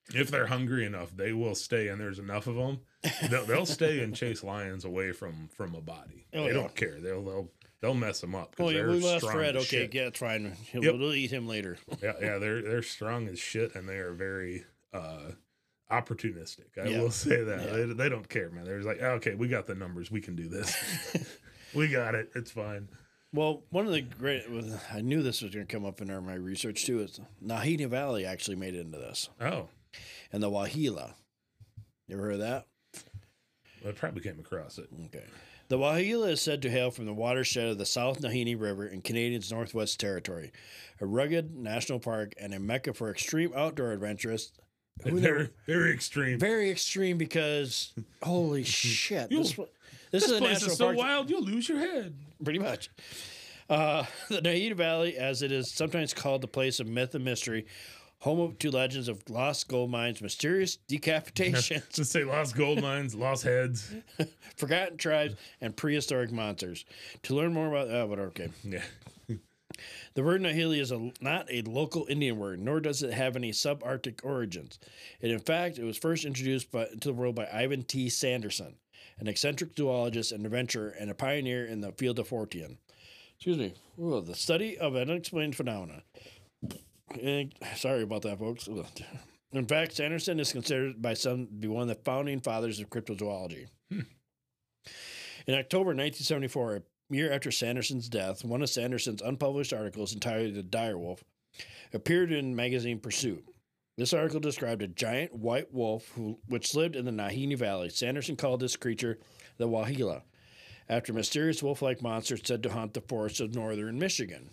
Speaker 2: if they're hungry enough, they will stay, and there's enough of them. They'll, they'll stay and chase lions away from from a body.
Speaker 1: Oh,
Speaker 2: they
Speaker 1: yeah.
Speaker 2: don't care. They'll they'll they'll mess them up. 'Cause
Speaker 1: Oh, yeah,
Speaker 2: they're
Speaker 1: we lost
Speaker 2: strong
Speaker 1: Fred.
Speaker 2: as
Speaker 1: Okay,
Speaker 2: shit.
Speaker 1: yeah, it's fine. He'll,
Speaker 2: Yep.
Speaker 1: We'll eat him later.
Speaker 2: Yeah, yeah, they're they're strong as shit, and they are very uh, opportunistic. I
Speaker 1: Yeah.
Speaker 2: will say that
Speaker 1: Yeah.
Speaker 2: they, they don't care, man. They're just like, oh, okay, we got the numbers, we can do this. We got it. It's fine.
Speaker 1: Well, one of the great, well, I knew this was going to come up in our, my research too, is Nahini Valley actually made it into this.
Speaker 2: Oh,
Speaker 1: And the Wahila. You ever heard of that?
Speaker 2: well, I probably came across it.
Speaker 1: Okay. The Wahila is said to hail from the watershed of the South Nahini River in Canadians' Northwest Territory, a rugged national park and a mecca for extreme outdoor adventurists. Who
Speaker 2: Very
Speaker 1: never-
Speaker 2: very extreme.
Speaker 1: very extreme because, holy shit.
Speaker 2: You'll-
Speaker 1: This, this,
Speaker 2: This
Speaker 1: is a
Speaker 2: place
Speaker 1: national
Speaker 2: is so
Speaker 1: park.
Speaker 2: wild, you'll lose your head.
Speaker 1: Pretty much. Uh, the Nahini Valley, as it is sometimes called the place of myth and mystery, home to legends of lost gold mines, mysterious decapitations,
Speaker 2: Just say lost gold mines, lost heads.
Speaker 1: forgotten tribes, and prehistoric monsters. To learn more about that, but okay.
Speaker 2: Yeah.
Speaker 1: The word Nahili is a, not a local Indian word, nor does it have any subarctic origins. And in fact, it was first introduced by, into the world by Ivan T. Sanderson, an eccentric zoologist and adventurer and a pioneer in the field of Fortean. Excuse me. Ooh, the study of unexplained phenomena. Eh, sorry about that, folks. In fact, Sanderson is considered by some to be one of the founding fathers of cryptozoology.
Speaker 2: Hmm.
Speaker 1: In October nineteen seventy-four, a year after Sanderson's death, one of Sanderson's unpublished articles entitled The Direwolf appeared in magazine Pursuit. This article described a giant white wolf who, which lived in the Nahini Valley. Sanderson called this creature the Wahila, after a mysterious wolf-like monster said to haunt the forests of northern Michigan.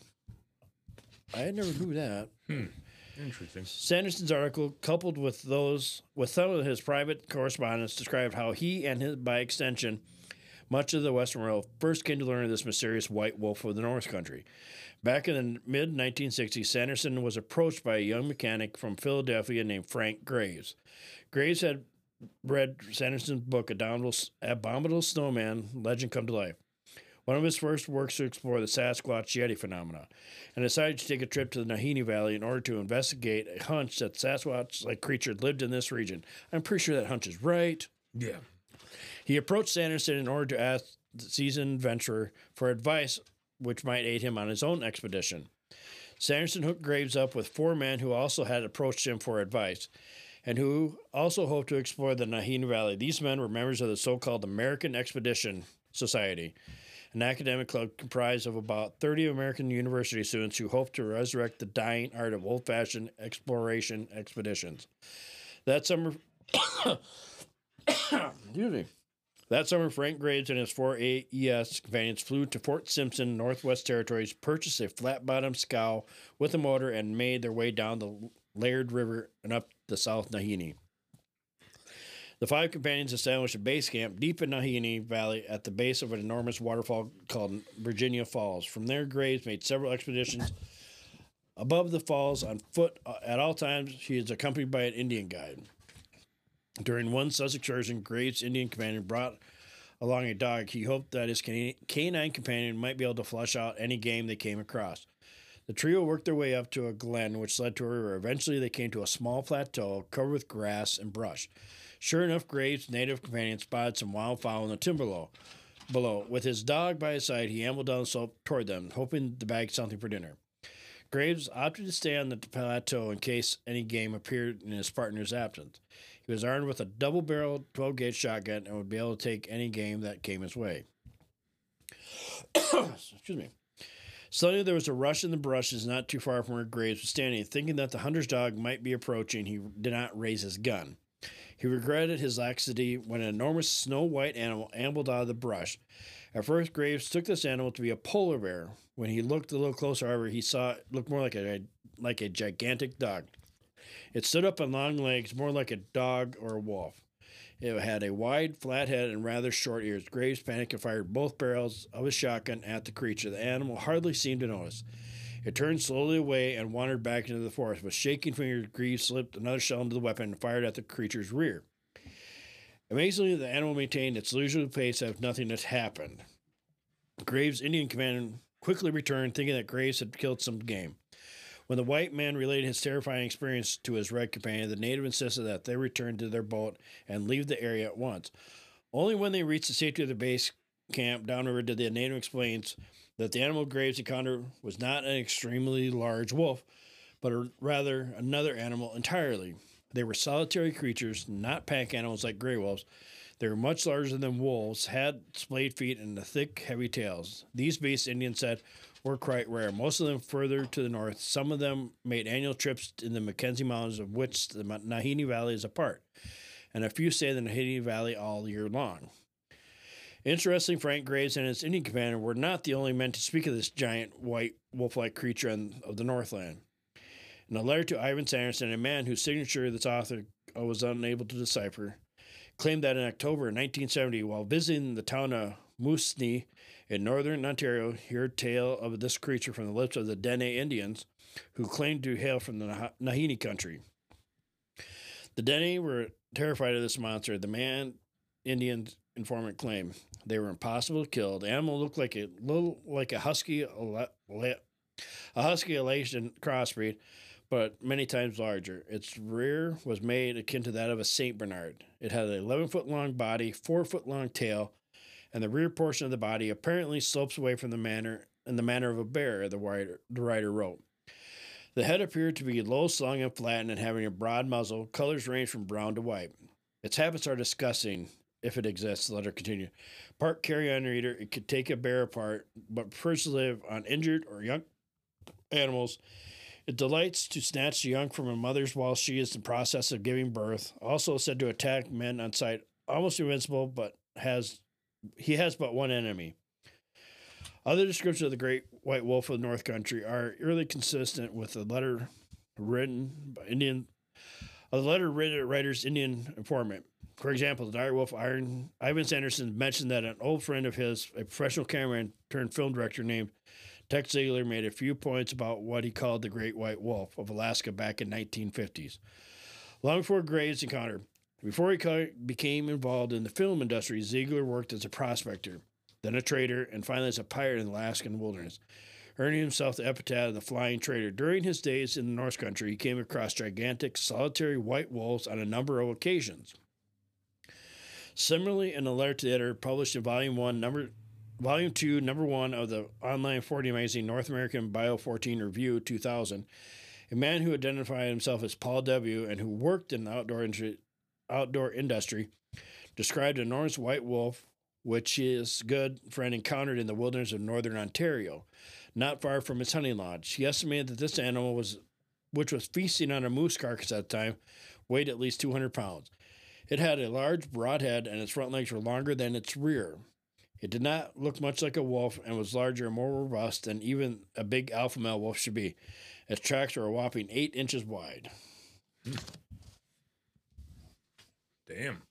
Speaker 1: I never knew that.
Speaker 2: Hmm. Interesting.
Speaker 1: Sanderson's article, coupled with those with some of his private correspondence, described how he and his, by extension, much of the Western world first came to learn of this mysterious white wolf of the North Country. Back in the mid nineteen sixties, Sanderson was approached by a young mechanic from Philadelphia named Frank Graves. Graves had read Sanderson's book, Abominable, Abominable Snowman, Legend Come to Life, one of his first works to explore the Sasquatch Yeti phenomena, and decided to take a trip to the Nahini Valley in order to investigate a hunch that Sasquatch-like creature lived in this region. I'm pretty sure that hunch is right.
Speaker 2: Yeah.
Speaker 1: He approached Sanderson in order to ask the seasoned adventurer for advice which might aid him on his own expedition. Sanderson hooked Graves up with four men who also had approached him for advice and who also hoped to explore the Nahini Valley. These men were members of the so-called American Expedition Society, an academic club comprised of about thirty American university students who hoped to resurrect the dying art of old-fashioned exploration expeditions. That summer... Excuse me. That summer, Frank Graves and his four A E S companions flew to Fort Simpson, Northwest Territories, purchased a flat-bottomed scow with a motor, and made their way down the Laird River and up the South Nahini. The five companions established a base camp deep in Nahini Valley at the base of an enormous waterfall called Virginia Falls. From there, Graves made several expeditions above the falls on foot. At all times, he is accompanied by an Indian guide. During one such excursion, Graves' Indian companion brought along a dog. He hoped that his canine companion might be able to flush out any game they came across. The trio worked their way up to a glen, which led to a river. Eventually, they came to a small plateau covered with grass and brush. Sure enough, Graves' native companion spotted some wildfowl in the timber below. below. With his dog by his side, he ambled down the slope toward them, hoping to bag something for dinner. Graves opted to stay on the plateau in case any game appeared in his partner's absence. He was armed with a double-barreled twelve-gauge shotgun and would be able to take any game that came his way. Excuse me. Suddenly, there was a rush in the brushes not too far from where Graves was standing. Thinking that the hunter's dog might be approaching, he did not raise his gun. He regretted his laxity when an enormous snow-white animal ambled out of the brush. At first, Graves took this animal to be a polar bear. When he looked a little closer, however, he saw it looked more like a like a gigantic dog. It stood up on long legs, more like a dog or a wolf. It had a wide, flat head and rather short ears. Graves panicked and fired both barrels of his shotgun at the creature. The animal hardly seemed to notice. It turned slowly away and wandered back into the forest. With shaking fingers, Graves slipped another shell into the weapon and fired at the creature's rear. Amazingly, the animal maintained its leisurely pace as if nothing had happened. Graves' Indian companion quickly returned, thinking that Graves had killed some game. When the white man related his terrifying experience to his red companion, the native insisted that they return to their boat and leave the area at once. Only when they reached the safety of their base camp downriver did the native explain that the animal Graves encountered was not an extremely large wolf, but a, rather another animal entirely. They were solitary creatures, not pack animals like gray wolves. They were much larger than wolves, had splayed feet, and thick, heavy tails. These beasts, Indians said, were quite rare, most of them further to the north. Some of them made annual trips in the Mackenzie Mountains, of which the Nahini Valley is a part, and a few say the Nahini Valley all year long. Interesting, Frank Graves and his Indian companion were not the only men to speak of this giant white wolf-like creature of the Northland. In a letter to Ivan Sanderson, a man whose signature this author was unable to decipher, claimed that in October nineteen seventy, while visiting the town of Moosonee in northern Ontario, he heard tale of this creature from the lips of the Dene Indians, who claimed to hail from the Nahini country. The Dene were terrified of this monster. The man Indian informant claimed they were impossible to kill. The animal looked like a little like a husky, a husky Alsatian crossbreed, but many times larger. Its rear was made akin to that of a Saint Bernard. It had an eleven-foot-long body, four-foot-long tail, and the rear portion of the body apparently slopes away from the manner in the manner of a bear, the writer, the writer wrote. The head appeared to be low slung and flattened and having a broad muzzle. Colors range from brown to white. Its habits are disgusting, if it exists, the letter continued. Part carrion eater, it could take a bear apart, but prefers to live on injured or young animals. It delights to snatch the young from a mother's while she is in the process of giving birth. Also said to attack men on sight, almost invincible, but has he has but one enemy. Other descriptions of the great white wolf of the North Country are eerily consistent with the letter written by Indian, a letter written writer's Indian informant. For example, the dire wolf Iron, Ivan Sanderson mentioned that an old friend of his, a professional cameraman turned film director named Tex Ziegler, made a few points about what he called the great white wolf of Alaska back in nineteen fifties. Long before Graves' encounter, before he became involved in the film industry, Ziegler worked as a prospector, then a trader, and finally as a pirate in the Alaskan wilderness, earning himself the epithet of the Flying Trader. During his days in the North Country, he came across gigantic, solitary white wolves on a number of occasions. Similarly, in a letter to the editor published in Volume One, Number Volume two, Number One of the online forty magazine North American Bio fourteen Review two thousand, a man who identified himself as Paul W. and who worked in the outdoor industry, outdoor industry described an enormous white wolf, which his good friend encountered in the wilderness of northern Ontario, not far from his hunting lodge. He estimated that this animal, was, which was feasting on a moose carcass at the time, weighed at least two hundred pounds. It had a large, broad head, and its front legs were longer than its rear. It did not look much like a wolf and was larger and more robust than even a big alpha male wolf should be. Its tracks were a whopping eight inches wide.
Speaker 2: Damn.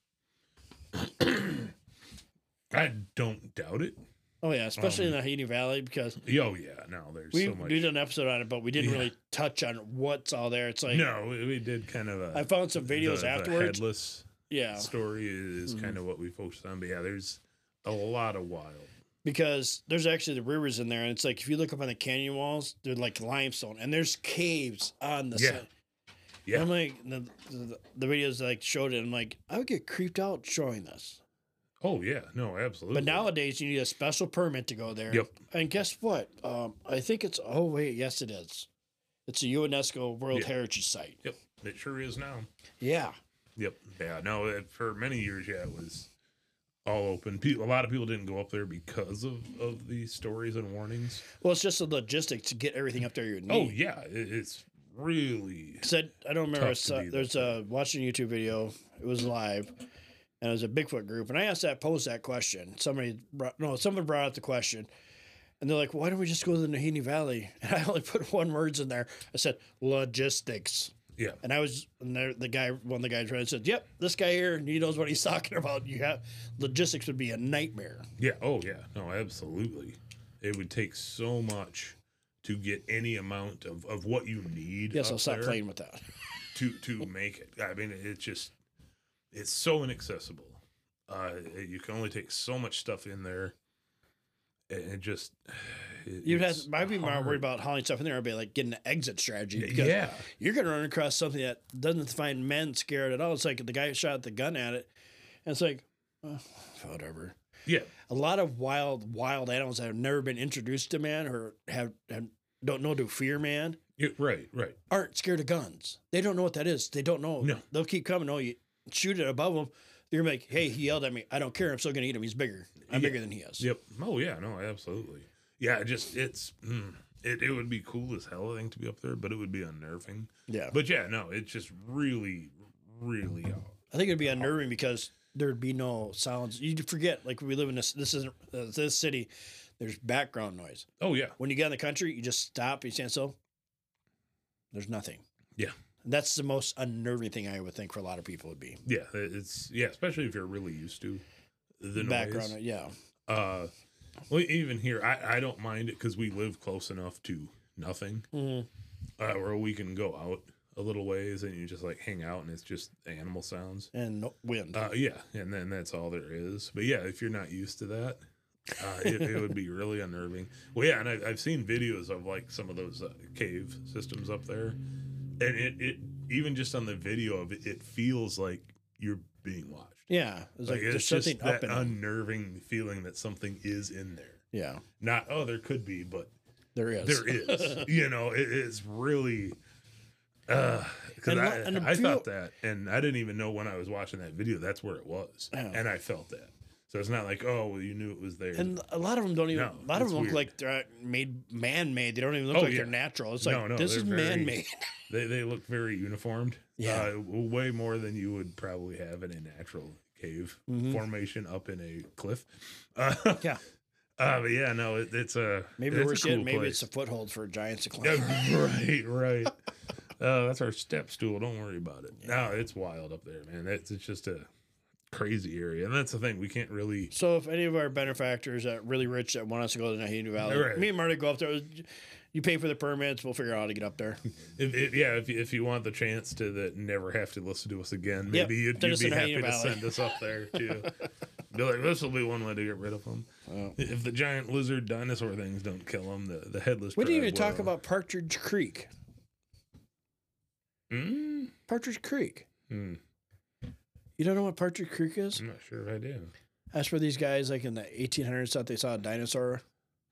Speaker 2: I don't doubt it.
Speaker 1: Oh, yeah, especially
Speaker 2: Um,
Speaker 1: in the Nahini Valley, because
Speaker 2: Oh yeah, no, there's
Speaker 1: we,
Speaker 2: so much.
Speaker 1: we did an episode on it, but we didn't
Speaker 2: Yeah.
Speaker 1: really touch on what's all there. It's like,
Speaker 2: no, we we did kind of a.
Speaker 1: I found some videos
Speaker 2: the, the
Speaker 1: afterwards.
Speaker 2: headless
Speaker 1: Yeah,
Speaker 2: story is
Speaker 1: Mhm.
Speaker 2: kind of what we focused on, but yeah, there's a lot of wild.
Speaker 1: because there's actually the rivers in there, and it's like if you look up on the canyon walls, they're like limestone, and there's caves on the
Speaker 2: Yeah.
Speaker 1: side.
Speaker 2: Yeah.
Speaker 1: I'm like, the, the, the videos like showed it, I'm like, I would get creeped out showing this.
Speaker 2: Oh yeah, no, absolutely.
Speaker 1: But nowadays, you need a special permit to go there.
Speaker 2: Yep.
Speaker 1: And guess what? Um, I think it's, oh, wait, yes, it is. It's a UNESCO World
Speaker 2: Yeah.
Speaker 1: Heritage Site.
Speaker 2: Yep, it sure is now.
Speaker 1: Yeah.
Speaker 2: Yep. Yeah. No, it, for many years, yeah, it was all open. People, a lot of people didn't go up there because of of these stories and warnings.
Speaker 1: Well, it's just the logistics to get everything up there you need.
Speaker 2: Oh yeah, it, it's really.
Speaker 1: Cause I, I don't remember. I
Speaker 2: Tough to
Speaker 1: saw,
Speaker 2: be
Speaker 1: there's
Speaker 2: there.
Speaker 1: a watching a YouTube video. It was live, and it was a Bigfoot group. And I asked that, posed that question. Somebody, brought, no, someone brought out the question, and they're like, "Why don't we just go to the Nahini Valley?" And I only put one words in there. I said logistics.
Speaker 2: Yeah.
Speaker 1: And I was, and there- the guy, one of the guys, right, said, "Yep, this guy here, he knows what he's talking about. You have logistics would be a nightmare."
Speaker 2: Yeah. Oh yeah. No, absolutely. It would take so much to get any amount of, of what you need.
Speaker 1: Yes,
Speaker 2: up
Speaker 1: I'll stop
Speaker 2: there
Speaker 1: playing with that.
Speaker 2: to to make it. I mean, it's just it's so inaccessible. Uh, you can only take so much stuff in there, and it just it-
Speaker 1: You'd have
Speaker 2: it's
Speaker 1: I'd be more
Speaker 2: hard.
Speaker 1: worried about hauling stuff in there. I'd be like getting an exit strategy. Because
Speaker 2: Yeah.
Speaker 1: you're gonna run across something that doesn't find men scared at all. It's like the guy shot the gun at it, and it's like, oh, whatever.
Speaker 2: Yeah.
Speaker 1: A lot of wild, wild animals that have never been introduced to man or have, have don't know to fear man
Speaker 2: Yeah, right, right.
Speaker 1: aren't scared of guns. They don't know what that is. They don't know.
Speaker 2: No.
Speaker 1: They'll keep coming. Oh, you shoot it above them. They're gonna be like, hey, he yelled at me. I don't care. I'm still gonna eat him. He's bigger. I'm
Speaker 2: Yeah.
Speaker 1: bigger than he is.
Speaker 2: Yep. Oh yeah, no, absolutely. Yeah, just it's mm, it, it would be cool as hell, I think, to be up there, but it would be unnerving.
Speaker 1: Yeah.
Speaker 2: But yeah, no, it's just really, really uh,
Speaker 1: I think it'd be unnerving because there'd be no sounds. You'd forget, like we live in this. This isn't uh, this city. There's background noise.
Speaker 2: oh yeah.
Speaker 1: When you get in the country, you just stop. You stand still. There's nothing.
Speaker 2: Yeah.
Speaker 1: That's the most unnerving thing I would think for a lot of people would be
Speaker 2: Yeah, it's yeah, especially if you're really used to the
Speaker 1: background.
Speaker 2: noise.
Speaker 1: Yeah.
Speaker 2: Uh well, even here, I, I don't mind it because we live close enough to nothing,
Speaker 1: Mhm.
Speaker 2: uh, where we can go out a little ways and you just like hang out and it's just animal sounds.
Speaker 1: And no, wind.
Speaker 2: Uh, yeah, and then that's all there is. But yeah, if you're not used to that, uh, it, it would be really unnerving. Well, yeah, and I, I've seen videos of like some of those uh, cave systems up there, and it, it even just on the video of it, it feels like you're being watched.
Speaker 1: yeah. It's like,
Speaker 2: Like,
Speaker 1: there's
Speaker 2: it's just
Speaker 1: something
Speaker 2: that
Speaker 1: up in them.
Speaker 2: unnerving feeling that something is in there.
Speaker 1: Yeah.
Speaker 2: Not oh, there could be, but
Speaker 1: There is.
Speaker 2: there is. You know, it, it's really. Uh, because
Speaker 1: And
Speaker 2: I,
Speaker 1: lo- and a
Speaker 2: I
Speaker 1: few-
Speaker 2: thought that, and I didn't even know when I was watching that video that's where it was,
Speaker 1: Yeah.
Speaker 2: and I felt that. So it's not like, oh, well, you knew it was there.
Speaker 1: And a lot of them don't even.
Speaker 2: No,
Speaker 1: a lot of
Speaker 2: it's
Speaker 1: them look
Speaker 2: weird.
Speaker 1: like they're made man-made. They don't even look
Speaker 2: Oh,
Speaker 1: like
Speaker 2: yeah.
Speaker 1: they're natural. It's like
Speaker 2: No, no,
Speaker 1: this
Speaker 2: they're
Speaker 1: is
Speaker 2: very-
Speaker 1: man-made.
Speaker 2: they they look very uniformed.
Speaker 1: Yeah.
Speaker 2: uh, way more than you would probably have in a natural cave
Speaker 1: Mhm.
Speaker 2: formation up in a cliff. Uh,
Speaker 1: Yeah.
Speaker 2: uh, but yeah, no, it, it's a
Speaker 1: Maybe
Speaker 2: it's
Speaker 1: worse
Speaker 2: a cool
Speaker 1: yet, maybe
Speaker 2: place.
Speaker 1: it's a foothold for giants to climb.
Speaker 2: Yeah, right, right. Uh, that's our step stool. Don't worry about it. No, it's wild up there, man. It's it's just a crazy area, and that's the thing. We can't really.
Speaker 1: So if any of our benefactors that are really rich that want us to go to the Nahanni Valley,
Speaker 2: Right.
Speaker 1: me and Marty go up there. You pay for the permits. We'll figure out how to get up there.
Speaker 2: If, if, yeah, if you, if you want the chance to that never have to listen to us again,
Speaker 1: Yep,
Speaker 2: maybe you'd,
Speaker 1: send
Speaker 2: you'd
Speaker 1: us
Speaker 2: be
Speaker 1: in
Speaker 2: happy
Speaker 1: Nahanni
Speaker 2: to
Speaker 1: Valley.
Speaker 2: send us up there too. Be like, this will be one way to get rid of them.
Speaker 1: Oh.
Speaker 2: If the giant lizard dinosaur things don't kill them, the, the headless.
Speaker 1: We didn't
Speaker 2: tribe
Speaker 1: even talk
Speaker 2: will.
Speaker 1: about Partridge Creek.
Speaker 2: Mm?
Speaker 1: Partridge Creek.
Speaker 2: Mm,
Speaker 1: You don't know what Partridge Creek is?
Speaker 2: I'm not sure if I do.
Speaker 1: That's where these guys, like in the eighteen hundreds, thought they saw a dinosaur.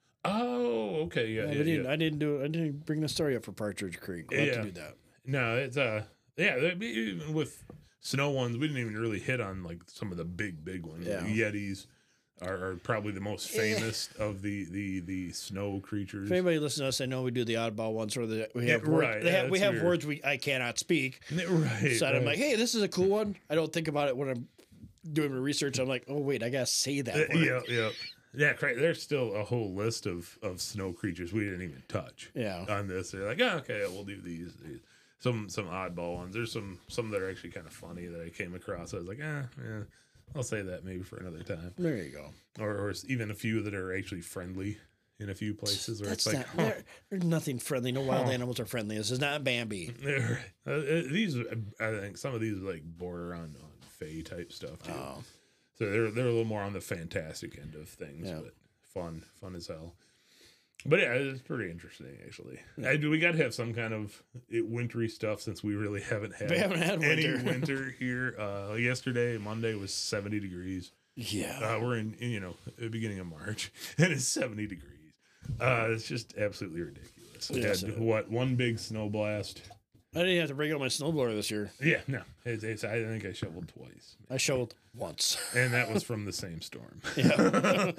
Speaker 2: Oh, okay, yeah,
Speaker 1: Yeah,
Speaker 2: yeah,
Speaker 1: we didn't,
Speaker 2: yeah.
Speaker 1: I didn't do it. I didn't bring the story up for Partridge Creek. We'll have
Speaker 2: Yeah.
Speaker 1: to do that.
Speaker 2: No, it's uh, yeah. that'd be- Even with snow ones, we didn't even really hit on like some of the big, big ones.
Speaker 1: Yeah.
Speaker 2: Like Yetis are, are probably the most famous of the the the snow creatures.
Speaker 1: If anybody listens to us, they know we do the oddball ones where the, we have
Speaker 2: Yeah,
Speaker 1: words,
Speaker 2: right,
Speaker 1: they
Speaker 2: yeah,
Speaker 1: have, we
Speaker 2: that's
Speaker 1: have
Speaker 2: weird.
Speaker 1: words we I cannot speak.
Speaker 2: Right.
Speaker 1: So I'm
Speaker 2: right.
Speaker 1: like, hey, this is a cool one. I don't think about it when I'm doing my research. I'm like, oh wait, I gotta say that.
Speaker 2: Uh,
Speaker 1: word.
Speaker 2: yeah, yeah, yeah. Cra- There's still a whole list of of snow creatures we didn't even touch.
Speaker 1: Yeah.
Speaker 2: On this, they're like, oh, okay, we'll do these. these. Some some oddball ones. There's some some that are actually kind of funny that I came across. I was like, ah, yeah, I'll say that maybe for another time.
Speaker 1: There you go.
Speaker 2: Or, or even a few that are actually friendly in a few places where
Speaker 1: That's
Speaker 2: it's like,
Speaker 1: not,
Speaker 2: huh,
Speaker 1: there- there's nothing friendly. No wild
Speaker 2: Huh.
Speaker 1: animals are friendly. This is not Bambi.
Speaker 2: they're- uh, uh, these I think some of these are like border on, on Fae type stuff too.
Speaker 1: Oh,
Speaker 2: So they're they're a little more on the fantastic end of things,
Speaker 1: Yeah.
Speaker 2: but fun fun as hell. But yeah, it's pretty interesting actually. I do we got to have some kind of it, wintry stuff since we really haven't had
Speaker 1: We haven't had
Speaker 2: any
Speaker 1: winter.
Speaker 2: winter here. Uh, yesterday, Monday was seventy degrees.
Speaker 1: yeah.
Speaker 2: Uh, we're in, in you know the beginning of March and it's seventy degrees. Uh, it's just absolutely ridiculous. We
Speaker 1: Yes,
Speaker 2: had,
Speaker 1: it-
Speaker 2: what one big snow blast.
Speaker 1: I didn't have to break out my snowblower this year.
Speaker 2: Yeah, no, it's, it's, I think I shoveled twice,
Speaker 1: I shoveled once.
Speaker 2: and that was from the same storm.
Speaker 1: Yeah.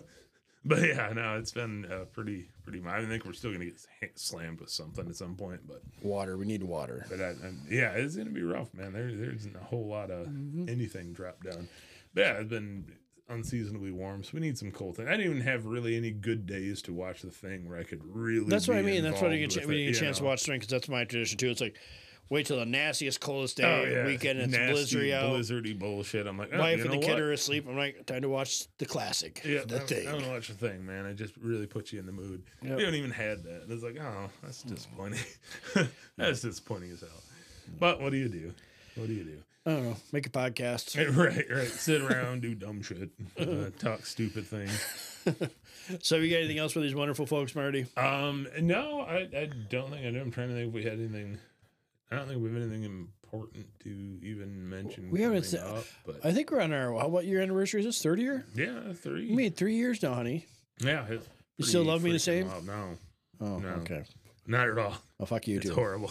Speaker 2: But yeah, no, it's been uh, pretty, pretty. I think we're still gonna get ha- slammed with something at some point, but
Speaker 1: Water. We need water.
Speaker 2: but I, I, yeah, it's gonna be rough, man. There, there's a whole lot of
Speaker 1: Mm-hmm.
Speaker 2: anything dropped down. But yeah, it's been unseasonably warm, so we need some cold things. I didn't even have really any good days to watch the thing where I could really.
Speaker 1: That's what I
Speaker 2: be
Speaker 1: mean. That's what I
Speaker 2: involved
Speaker 1: get.
Speaker 2: with
Speaker 1: We
Speaker 2: it,
Speaker 1: need a
Speaker 2: you
Speaker 1: chance to
Speaker 2: know.
Speaker 1: watch swing because that's my tradition too. It's like wait till the nastiest, coldest day
Speaker 2: Oh, yeah.
Speaker 1: weekend. It's
Speaker 2: Nasty,
Speaker 1: blizzardy out.
Speaker 2: blizzardy bullshit. I'm like, oh,
Speaker 1: Wife
Speaker 2: you
Speaker 1: and the
Speaker 2: know
Speaker 1: kid
Speaker 2: what?
Speaker 1: are asleep. I'm like, time to watch the classic.
Speaker 2: Yeah,
Speaker 1: the
Speaker 2: I,
Speaker 1: thing.
Speaker 2: I don't watch the thing, man. It just really puts you in the mood.
Speaker 1: Yep.
Speaker 2: We haven't even had that. And it's like, oh, that's disappointing. That's disappointing as hell. But what do you do? What do you do?
Speaker 1: I don't know. Make a podcast.
Speaker 2: Right, right. Sit around, do dumb shit, uh, talk stupid things.
Speaker 1: So, you got anything else for these wonderful folks, Marty?
Speaker 2: Um, no, I, I don't think I do. I'm trying to think if we had anything. I don't think we have anything important to even mention.
Speaker 1: We haven't.
Speaker 2: coming
Speaker 1: Sa-
Speaker 2: up, but
Speaker 1: I think we're on our what year anniversary is this? Third year?
Speaker 2: yeah, three.
Speaker 1: You made three years now, honey.
Speaker 2: Yeah, it's
Speaker 1: You still
Speaker 2: pretty
Speaker 1: love me the
Speaker 2: freaking
Speaker 1: same?
Speaker 2: wild. No,
Speaker 1: Oh,
Speaker 2: No.
Speaker 1: okay.
Speaker 2: not at all.
Speaker 1: Well, fuck you
Speaker 2: It's
Speaker 1: too.
Speaker 2: horrible.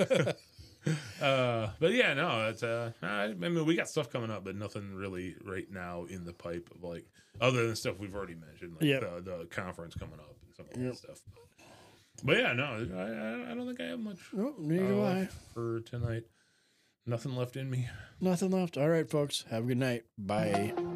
Speaker 2: uh, but yeah, no, it's uh, I, I mean, we got stuff coming up, but nothing really right now in the pipe of like other than stuff we've already mentioned, like
Speaker 1: Yep.
Speaker 2: the, the conference coming up and some of
Speaker 1: Yep.
Speaker 2: that stuff. But, but yeah, no, I, I I don't think I have much
Speaker 1: Oh, neither do
Speaker 2: uh,
Speaker 1: I.
Speaker 2: for tonight. Nothing left in me.
Speaker 1: Nothing left. All right, folks. Have a good night. Bye.